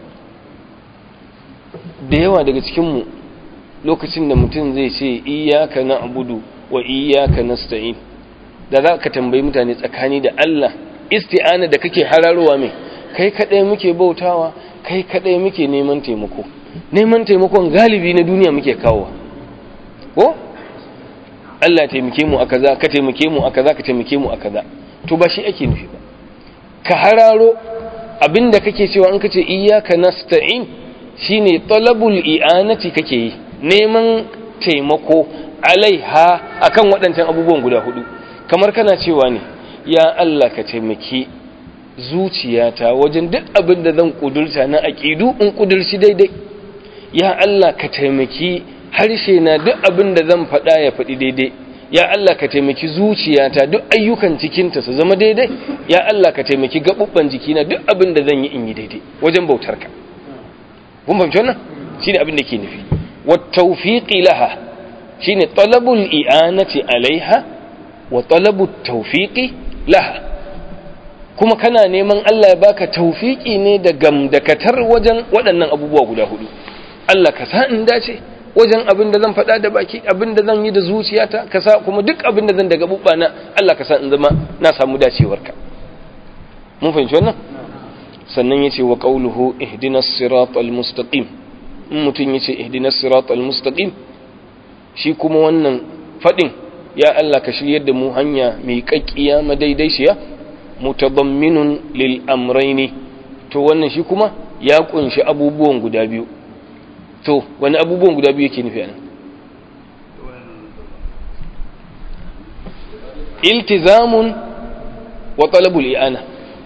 da yawa daga cikinmu lokacin da mutum zai ce iyyaka na'budu wa iyyaka nasta'in da za ka tambayi mutane tsakani da Allah isti'ana da kake hararowa mai kai kadai muke bautawa kai kadai muke neman taimako neman taimakon galibi na duniya muke kawowa ko Allah taimake mu a kaza ka taimake mu a kaza ka taimake mu a kaza to ba shi ake nufi ba ka hararo abinda kake cewa in kace iyyaka nasta'in shine talabul i'anati kake yi neman taimako alaiha akan waɗancan abubuwan guda hudu kamar kana cewa ne ya Allah ka taimaki zuciyata wajen duk abin da zan kudurta na aqidu in kudurci daidai ya Allah ka taimaki harshe na duk abin da zan faɗa ya faɗi daidai, ya Allah ka taimaki zuciyata duk ayyukan cikinta su zama daidai, ya Allah ka taimaki gaɓuɓɓan jikina duk abin da zan yi in yi daidai wajen bautarka. kun fahimci wannan shine abin da ke nufi. wa tawfiqi laha shine talabul i'anati alaiha wa talabut tawfiqi laha, kuma kana neman Allah ya baka tawfiqi ne da gamdakatar wajen waɗannan abubuwa guda hudu. Allah ka sa in dace wajen abin da zan faɗa da baki, abin da zan yi da zuciyata, ka sa kuma duk abin da zan daga bubbana Allah ka sa in zama na samu dacewarka. mun fahimci wannan. sannan yace wa qawluhu ihdinas siratal mustaqim, in mutun yace ihdinas siratal mustaqim shi kuma wannan fadin ya Allah ka shiryar da mu hanya mai kakkiya madaidaiciya, mutadamminun lil amrayni, to wannan shi kuma ya kunshi abubuwan guda biyu. to wani abubuwan guda biyu yake nufi anan? iltizamun wa talabul i'ana.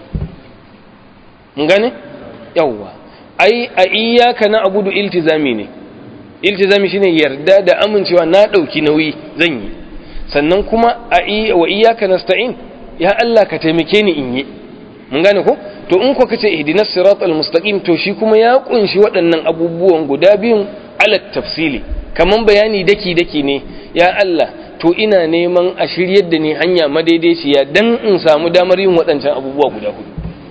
mun gane yawwa ai a iyyaka na'budu iltizami ne. iltizami shine yarda da amincewa na dauki nauyi zan yi, sannan kuma a wa iyyaka nasta'in ya Allah ka taimake ni in yi. mun gane ko? to in ko kace ihdinas siratal mustaqim to shi kuma ya kunshi waɗannan abubuwan guda biyun ala tafsili, kaman bayani daki daki ne. ya Allah to ina neman a shiryar da ni hanya madaidaiciya dan in samu damar yin waɗancan abubuwa guda hudu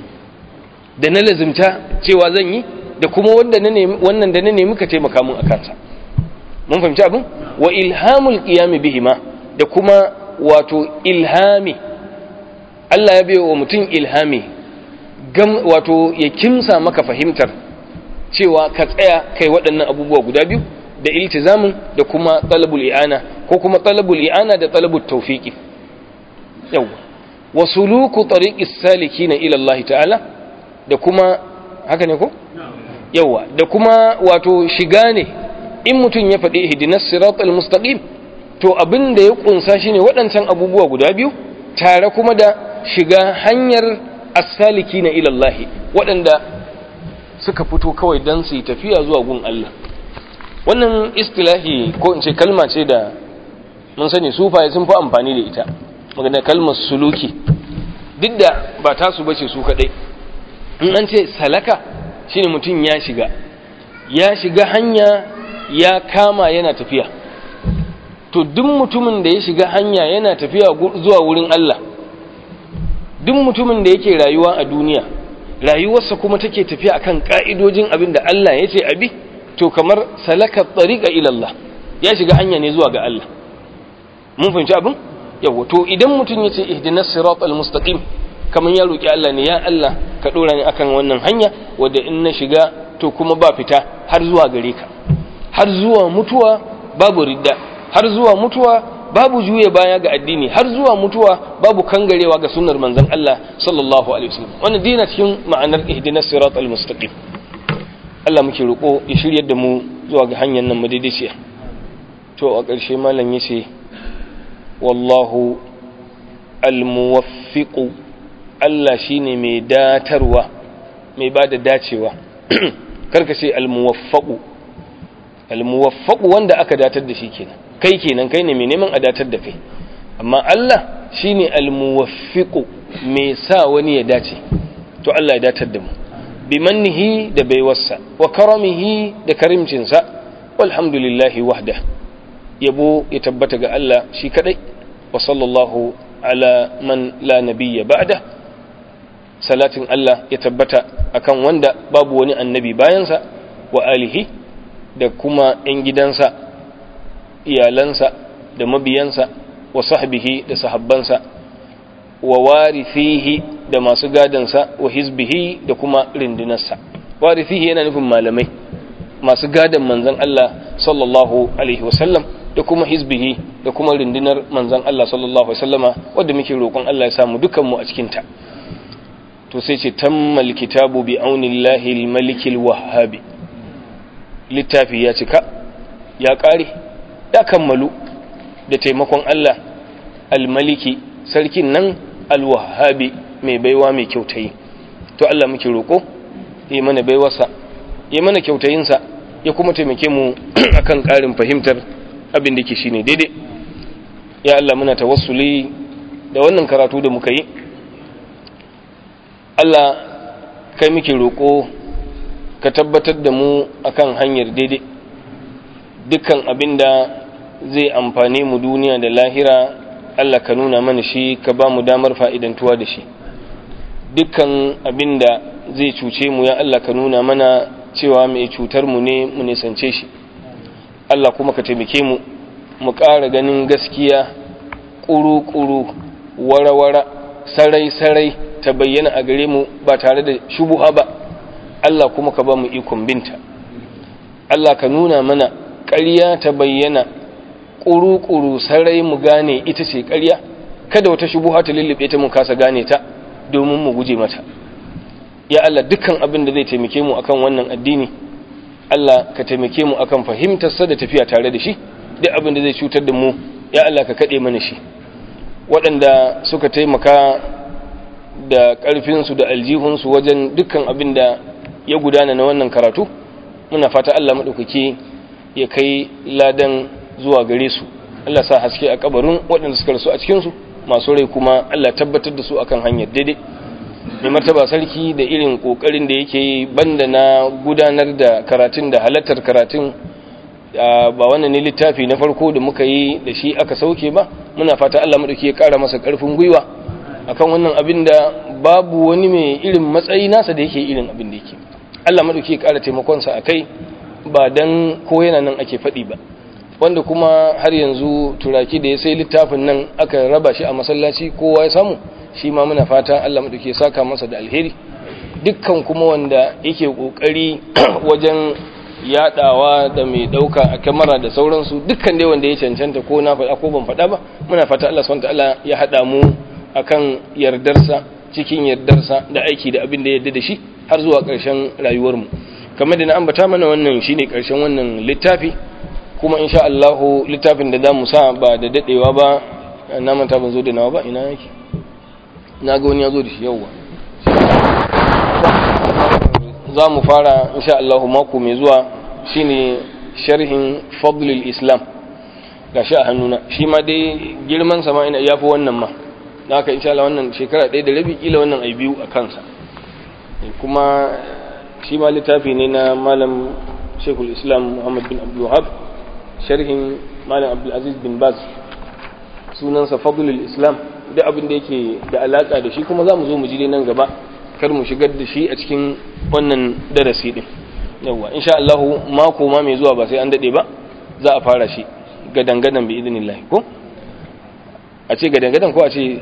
da na lazimta cewa zan yi, da kuma wanda na nemi wannan da na nemi ka taimaka mun akan sa. mun fahimci abin. wa ilhamul qiyam bihima, da kuma wato ilhami, Allah ya bai wa mutum ilhami gam wato ya kimsa maka fahimtar cewa ka tsaya kai waɗannan abubuwa guda biyu, da iltizamin da kuma talabul i'ana, ko kuma talabul i'ana da talabut tawfiqi. yawa wa suluku tariqis salikin ila Allah ta'ala, da kuma haka ne ko? yawa da kuma wato shiga ne in mutum ya faɗi ihdinas siratal mustaqim, to abin da ya kunsa shine waɗancan abubuwa guda biyu tare kuma da shiga hanyar as-salikina ila Allah, waɗanda suka fito kawai dan su yi tafiya zuwa gun Allah. wannan istilahi ko in ce kalma ce da mun sani sufaye sun fi amfani da ita, magana kalmar suluki, duk da ba tasu bace su kadai. in an ce salaka shine mutum ya shiga ya shiga hanya ya kama yana tafiya. to duk mutumin da ya shiga hanya yana tafiya zuwa wurin Allah, duk mutumin da yake rayuwa a duniya rayuwarsa kuma take tafiya akan ka'idojin abin da Allah ya ce abi, to kamar salaka tariqa ila Allah, ya shiga hanya ne zuwa ga Allah. mun fahimci abin. yawa to idan mutum ya ce ihdinas siratal mustaqim, kamar ya roki Allah ne, ya Allah ka dora ni akan wannan hanya wadda in na shiga to kuma ba fita har zuwa gare ka, har zuwa mutuwa babu ridda, har zuwa mutuwa babu juye baya ga addini, har zuwa mutuwa babu kangarewa ga sunnar manzon Allah sallallahu alaihi wasallam. wannan dina cikin ma'anar ihdinas siratal mustaqim. Allah muke roƙo ya shiryar da mu zuwa ga hanyar nan madaidaiciya. to a ƙarshe malam yace wallahu almuwaffiqu, Allah shine mai datarwa, mai bada dacewa. karka ce almuwaffaqu, almuwaffaqu wanda aka datar da shi kenan, kai kenan kai ne mai neman a datar da kai, amma Allah shine almuwaffiqu, mai sa wani ya dace. to Allah ya datar da mu bi mannihi da baiwarsa, wa karamihi da karimcinsa, walhamdulillahi wahda, yabo ya tabbata ga Allah shi kadai. wa sallallahu ala man la nabiyya ba'da, salatin Allah ya tabbata akan wanda babu wani annabi bayansa, wa alihi da kuma ‘yan gidansa, iyalansa da mabiyansa, wa sahbihi da sahabbansa, wa warithihi da masu gadansa, wa hizbihi da kuma rindinarsa. warithihi yana nufin malamai masu gadan manzon Allah sallallahu alaihi wasallam, da kuma hizbihi da kuma rindinar manzon Allah sallallahu alaihi wasallama, wanda muke roƙon Allah ya samu dukanmu a cikin ta. to sai ce tammal kitabu bi aunillahi al-malikil wahhabi, littafi ya cika ya ƙare ya kammalu da taimakon Allah al-maliki, sarkin nan al-wahhabi, mai baiwa mai kyautayi. to Allah muke roƙo yi mana baiwarsa, yi mana kyautayinsa, ya kuma taimake mu akan ƙarin fahimtar abin da ke shine daidai. Ya Allah muna tawassuli da wannan karatu da muka yi, Allah kai muke roƙo ka tabbatar da mu akan hanyar daidai, dukkan abin da zai amfane mu duniya da lahira Allah ka nuna mana shi, ka ba mu damar fa'idantuwa da shi. Dukkan abin da zai cuce mu ya Allah ka nuna mana cewa mai cutar mu ne mu nisance shi. Allah kuma ka taimake mu mu ƙara ganin gaskiya ƙuru-ƙuru, wara-wara, sarai-sarai ta bayyana a gare mu ba tare da shubuha ba. Allah kuma ka ba mu ikon binta. Allah ka nuna mana ƙarya ta bayyana ƙuru-ƙuru, sarai mu gane ita ce ƙarya, kada wata shubuha ta lullube ta mu kasa gane ta domin mu guje mata. Ya Allah dukkan abin da zai taimake mu akan wannan addini, Allah ka taimake mu akan fahimtarsa da tafiya tare da shi. Duk abin da zai cutar da mu ya Allah ka kaɗe mana shi. Waɗanda suka taimaka da ƙarfinsu da aljihunsu wajen dukkan abin da ya gudana na wannan karatu, muna fata Allah maɗaukaki ya kai ladan zuwa gare su. Allah sa haske a kabarin waɗanda suka rasu a cikinsu, masu rai kuma Allah tabbatar da su akan hanyar daidai. Mai martaba sarki da irin ƙoƙarin da yake yi banda na gudanar da karatun da halartar karatun, ba wannan ne littafi na farko da muka yi da shi aka sauke ba, muna fata Allah maɗauki ya ƙara masa ƙarfin gwiwa akan wannan abin da babu wani mai irin matsayi nasa da yake irin abin da yake. Allah maɗauki ya ƙara taimakonsa a kai, ba don ko yana nan ake faɗi ba. Wanda kuma har yanzu turaki da ya sai littafin nan aka raba shi a masallaci kowa ya samu, shi ma muna fata Allah maɗauki ya saka masa da alheri. Dukkan kuma wanda yake ƙoƙari wajen yadawa da mai dauka a kamera da sauransu, dukkan dai wanda ya cancanta ko na faɗa ko ban faɗa ba, muna fata Allah subhanahu wataala ya hada mu akan yardarsa, cikin yardarsa da aiki da abin da ya yarda da shi har zuwa ƙarshen rayuwar mu. Kamar da na ambata mana, wannan shine ƙarshen wannan littafi, kuma insha Allah littafin da zamu sa ba da dadewa ba. Na manta ban zo da nawa ba, ina yake? Na ga wani ya zo da shi yauwa. Za mu fara insha Allah mako mai zuwa, shine sharhin fadlul islam, gashi a hannuna. Shi ma dai girman sa ma ina yafi wannan ma, haka insha Allah wannan shekara ɗaya da rabi, kila wannan ai biyu a kansa. Kuma shi ma littafi ne na malam Sheikhul Islam Muhammad bin Abdul Wahhab, sharhin malam Abdul Aziz bin Baz, sunansa fadlul islam. da abin da yake da alaka da shi kuma za mu zo mu ji nan gaba, kar mu shigar da shi a cikin wannan darasi din. Yawwa insha Allah mako ma mai zuwa ba sai an dade ba, za a fara shi gadangadan bi idnillah. Ko a ce gadangadan ko a ce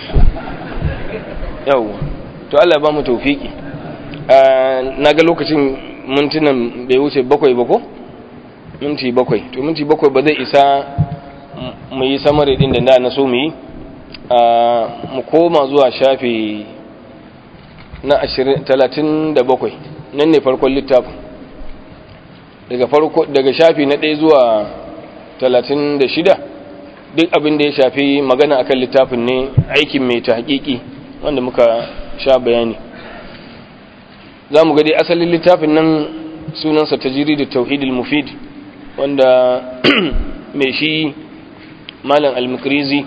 yawwa, to Allah ya ba mu tawfiki. Na ga lokacin mintunan bai wuce bakwai ba ko minti bakwai, to minti bakwai ba zai isa mu yi samari din da na so mu yi. Mu koma zuwa shafi na talatin da bakwai, nan ne farkon littafin. Daga farko daga shafi na ɗaya zuwa talatin da shida duk abin da ya shafi magana akan littafin ne, aikin mai tahqiqi wanda muka sha bayani. Za mu ga dai asalin littafin nan sunansa Tajrid at-Tauhid al-Mufid, wanda mai shi Malam al-Makrizi,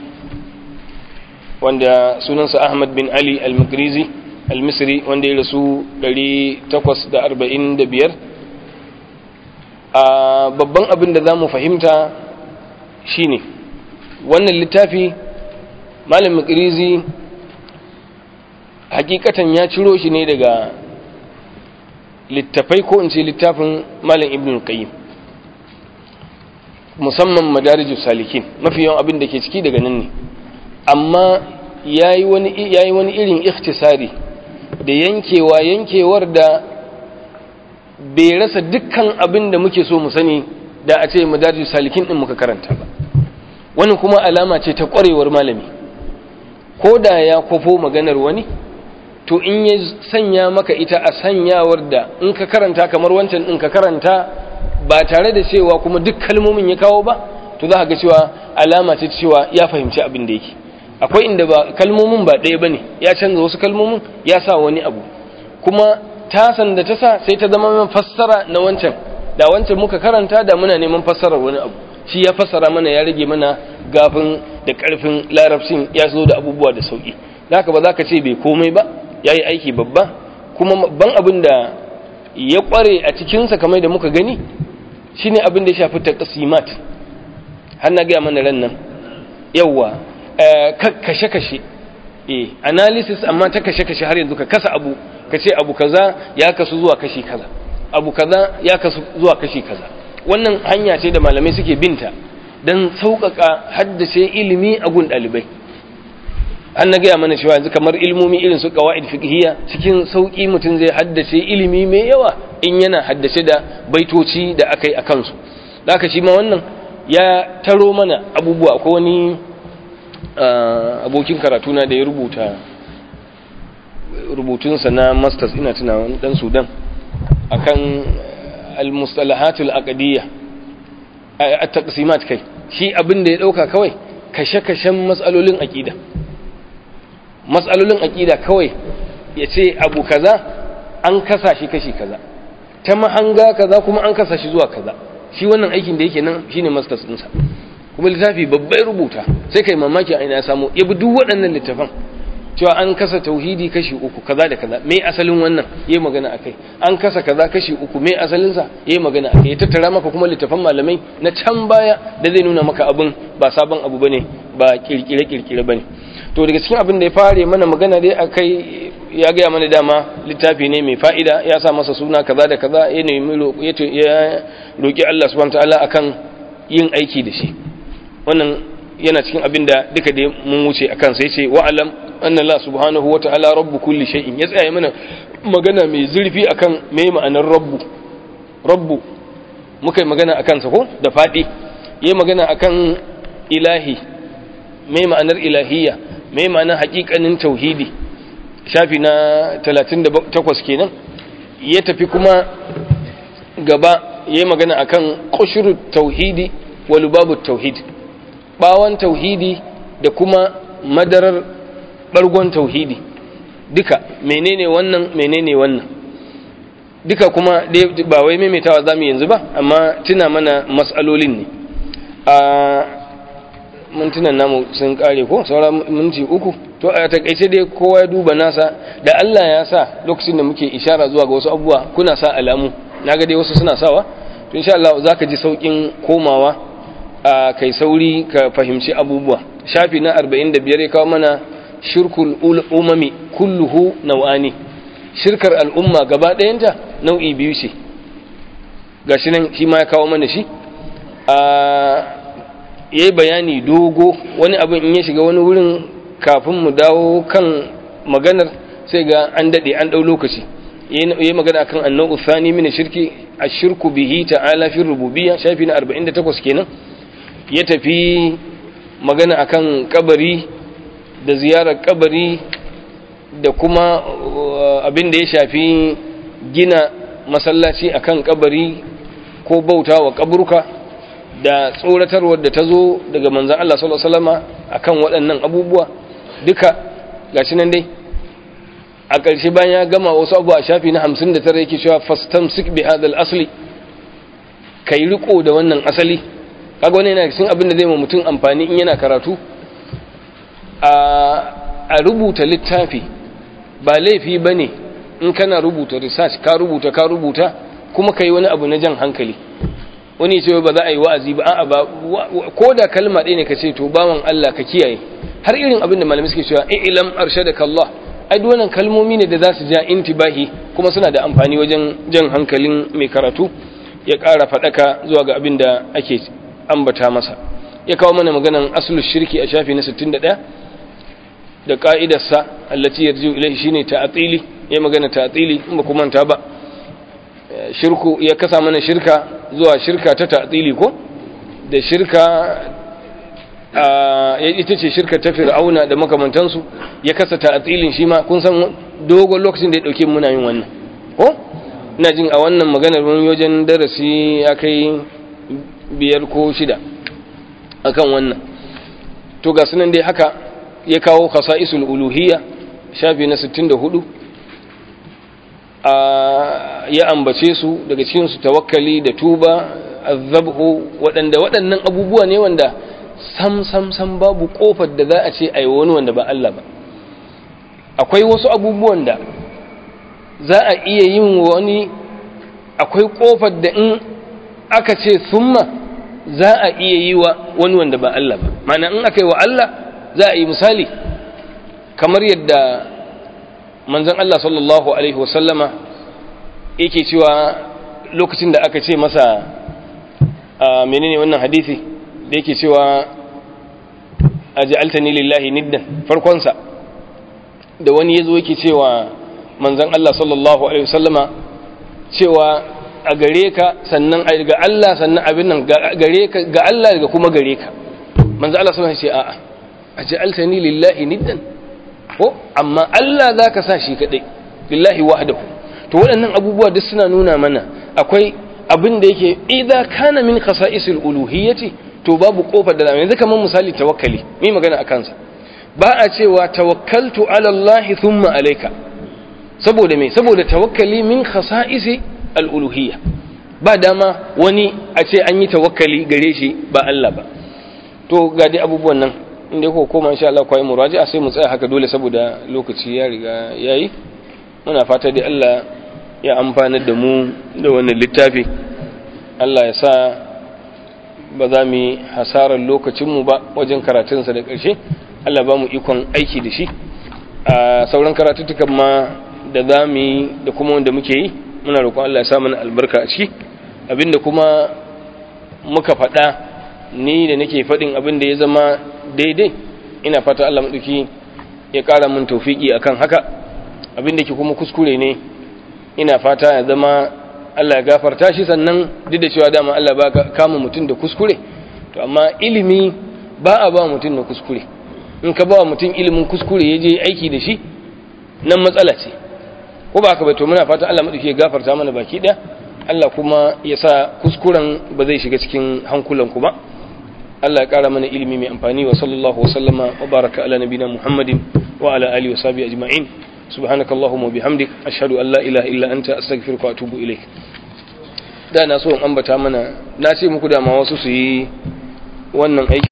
wanda sunansa Ahmad bin Ali al-Makrizi al-Misri, wanda ya rasu ɗari takwas da arba'in da biyar. A babban abin da za mu fahimta shine wannan littafi Malam Makrizi hakikatan ya ciro shi ne daga littafai, ko in ce littafin Malam Ibn Qayyim, musamman Madarijus Salikin. Mafi yawan abin da ke ciki daga nan ne, amma yayi wani yayi wani irin ikhtisari da yankewa yankewar da bai rasa dukkan abin da muke so mu sani da a ce Madarijus Salikin din muka karanta ba. Wannan kuma alama ce ta kwarewar malami. Ko da ya kwafo maganar wani, to in ya sanya maka ita a sanyawar da in ka karanta kamar wancan in ka karanta ba tare da cewa kuma duk kalmomin ya kawo ba, to za ka ga cewa alama ce cewa ya fahimci abin da yake. Akwai inda ba kalmomin ba ɗaya bane, ya canza wasu kalmomin ya sa wani abu, kuma tasan da ta sa sai ta zama man fassara na wancan, da wancan muka karanta da muna neman fassarar wani abu, shi ya fassara mana ya rage mana gafin da karfin larabcin, ya zo da abubuwa da sauki. Haka ba za ka ce bai komai ba, ya yi aiki babba, kuma babban abin da ya kware a cikinsa kamar da muka gani shine abin da ya shafi taqsimat. har na gaya mana ran nan yawa kashe-kashe eh analysis amma ta kashe-kashe har yanzu ka kasa abu ka ce abu kaza ya kasu zuwa kashi kaza, abu kaza ya kasu zuwa kashi kaza. wannan hanya ce da malamai suke binta don sauƙaƙa haddace ilimi a gun ɗalibai. an na gaya mana cewa yanzu kamar ilmomi irin su qawaid fiqhiyya cikin sauƙi mutum zai haddace ilimi mai yawa in yana haddace da baitoci da akai akan su. da haka shi ma wannan ya taro mana abubuwa. Akwai wani abokin karatu na da ya rubuta rubutunsa na masters, ina tuna wani dan Sudan, akan al-mustalahatul aqdiyya at-taqsimat. kai shi abin da ya dauka kawai kashe-kashen mas'alolin aqida mas'alolin aqida kawai yace abu kaza an kasa shi kashi kaza, ta mahanga kaza kuma an kasa shi zuwa kaza. shi wannan aikin da yake nan shine masters ɗinsa, kuma littafi babbai rubuta, sai kai mamaki a ina ya samu. ya bi duk waɗannan littafan cewa an kasa tauhidi kashi uku kaza da kaza, me asalin wannan yayi magana akai, an kasa kaza kashi uku me asalin sa yayi magana akai. ya tattara maka kuma littafan malamai na can baya da zai nuna maka abin ba sabon abu bane, ba kirkire kirkire bane. to daga cikin abin da ya fare mana magana dai akai, ya gaya mana dama littafi ne mai fa'ida, ya sa masa suna kaza da kaza, ya nemi ya roki Allah subhanahu wataala akan yin aiki da shi. wannan yana cikin abin da duka da mun wuce akan sai ce wa'alam anna Allah subhanahu wataala rabbu kulli shay'in. ya tsaya mana magana mai zurfi akan me ma'anar rabbu rabbu muka yi magana akan sa ko da fadi. yayi magana akan ilahi, me ma'anar ilahiyya, me ma'anar haƙiƙanin tauhidi, shafi na talatin da takwas kenan. ya tafi kuma gaba yayi magana akan qushrut tauhidi wa lubabut tauhid, bawan tauhidi da kuma madarar bargon tauhidi. duka menene wannan menene wannan duka kuma ba wai maimaitawa zamu yanzu ba, amma tuna mana mas'alolin ne. a mintunan namu sun kare ko saura minti uku. to a takaice dai kowa ya duba nasa, da Allah ya sa lokacin da muke ishara zuwa ga wasu abubuwa kuna sa alamu, naga dai wasu suna sawa, to insha Allah zaka ji saukin komawa a kai sauri ka fahimci abubuwa. shafi na arba'in da biyar ya kawo mana shirkul umami kulluhu nau'ani, shirkar al'umma gaba ɗayanta nau'i biyu ce. gashi nan shi ma ya kawo mana shi a yayi bayani dogo. wani abin in ya shiga wani wurin kafin mu dawo kan maganar sai ga an dade an dau lokaci. yayi magana akan annau thani min shirki ashirku bihi ta'ala fi rububiyya, shafi na arba'in da takwas kenan. ya tafi magana akan kabari da ziyarar kabari da kuma abin da ya shafi gina masallaci akan kabari ko bauta wa kaburka, da tsoratarwar da ta zo daga manzan Allah sallallahu alaihi wasallama akan waɗannan abubuwa duka. gashi nan dai a ƙarshe bayan ya gama wasu abubuwa a shafi na hamsin da tara yake cewa fastamsik bi hadal asli, kai riko da wannan asali. kaga wannan yana cikin abin da zai ma mutum amfani in yana karatu. a rubuta littafi ba laifi bane in kana rubuta research, ka rubuta ka rubuta kuma kai wani abu na jan hankali. wani ce ba za a yi wa'azi ba, a'a ba, ko da kalma ɗaya ne ka ce to bawan Allah ka kiyaye. har irin abin da malamai suke cewa ilam arshadaka Allah, ai wannan kalmomi ne da za su ja intibahi kuma suna da amfani wajen jan hankalin mai karatu ya ƙara faɗaka zuwa ga abin da ake ambata masa. ya kawo mana maganan aslul shirki a shafi na sittin da ɗaya da ka'idarsa allati yarju ilayhi shine ta'tili. ya magana ta'tili in ba ku manta ba, shirku ya kasa mana shirka zuwa shirka ta ta'tili ko da shirka a ita ce shirka ta fir'auna da makamantansu. ya kasa ta'tilin shi ma kun san dogon lokacin da ya dauke muna yin wannan ko ina jin a wannan maganar mun wajen darasi ya kai biyar ko shida akan wannan. to ga sunan dai haka ya kawo khasa'isul uluhiyya shafi na sittin da hudu. a ya ambace su daga cikin su tawakkali da tuba azzabhu waɗanda waɗannan abubuwa ne wanda sam sam sam babu kofar da za a ce ai wani wanda ba Allah ba. Akwai wasu abubuwan da za a iya yin wani, akwai kofar da in aka ce summa za a iya yi wa wani wanda ba Allah ba. Ma'ana in aka yi wa Allah za a yi misali kamar yadda manzon Allah sallallahu alaihi wasallama yake cewa lokacin da aka ce masa a menene wannan hadisi da yake cewa aj'altani lillahi niddan, farkon sa da wani yazo yake cewa manzon Allah sallallahu alaihi wasallama cewa a gare ka sannan ga Allah sannan abin nan gare ka ga Allah ga kuma gare ka. Manzon Allah sallallahu alaihi wasallam ya ce a'a aj'altani lillahi niddan, ko amma Allah zaka sa shi kadai lillahi wahdahu. To waɗannan abubuwa duk suna nuna mana akwai abin da yake idza kana min khasa'isil uluhiyyati to babu kofar da yanzu kaman misali tawakkali mai magana akan sa ba a cewa tawakkaltu ala Allah thumma alayka, saboda me saboda tawakkali min khasa'isi al-uluhiyya, ba dama wani a ce an yi tawakkali gare shi ba Allah ba. To ga dai abubuwan nan inda ko koma insha Allah kwai muraji'a sai mu tsaya haka dole saboda lokaci ya riga yayi. Muna fata dai Allah ya amfana da mu da wannan littafi, Allah ya sa ba za mu hasarar lokacinmu ba wajen karatunsa da ƙarshe, Allah ba mu ikon aiki da shi a sauran karatuttukan ma da za mu yi da kuma wanda muke yi. Muna roƙon Allah ya sa mana albarka a ciki, abinda kuma muka faɗa ni da nake faɗin abin da ya zama daidai ina fata Allah maɗauki ya ƙara min tawfiki akan haka, abin da ke kuma kuskure ne ina fata ya zama Allah ya gafarta shi. Sannan duk da cewa dama Allah ba kama mutum da kuskure, to amma ilimi ba a ba mutum da kuskure. In ka ba mutum ilimin kuskure ya je aiki da shi nan matsala ce, ko ba haka ba? To muna fata Allah madauki ya gafarta mana baki ɗaya, Allah kuma ya sa kuskuren ba zai shiga cikin hankulan ku ba. Allah ya ƙara mana ilimi mai amfani. Wa sallallahu wa sallama wa baraka ala nabina Muhammadin wa ala alihi wa sahbihi ajma'in. subhanakallahumma bihamdik ashhadu an la ilaha illa anta astaghfiruka wa atubu ilaik. Da na so in ambata mana, na ce muku da ma wasu su yi wannan aiki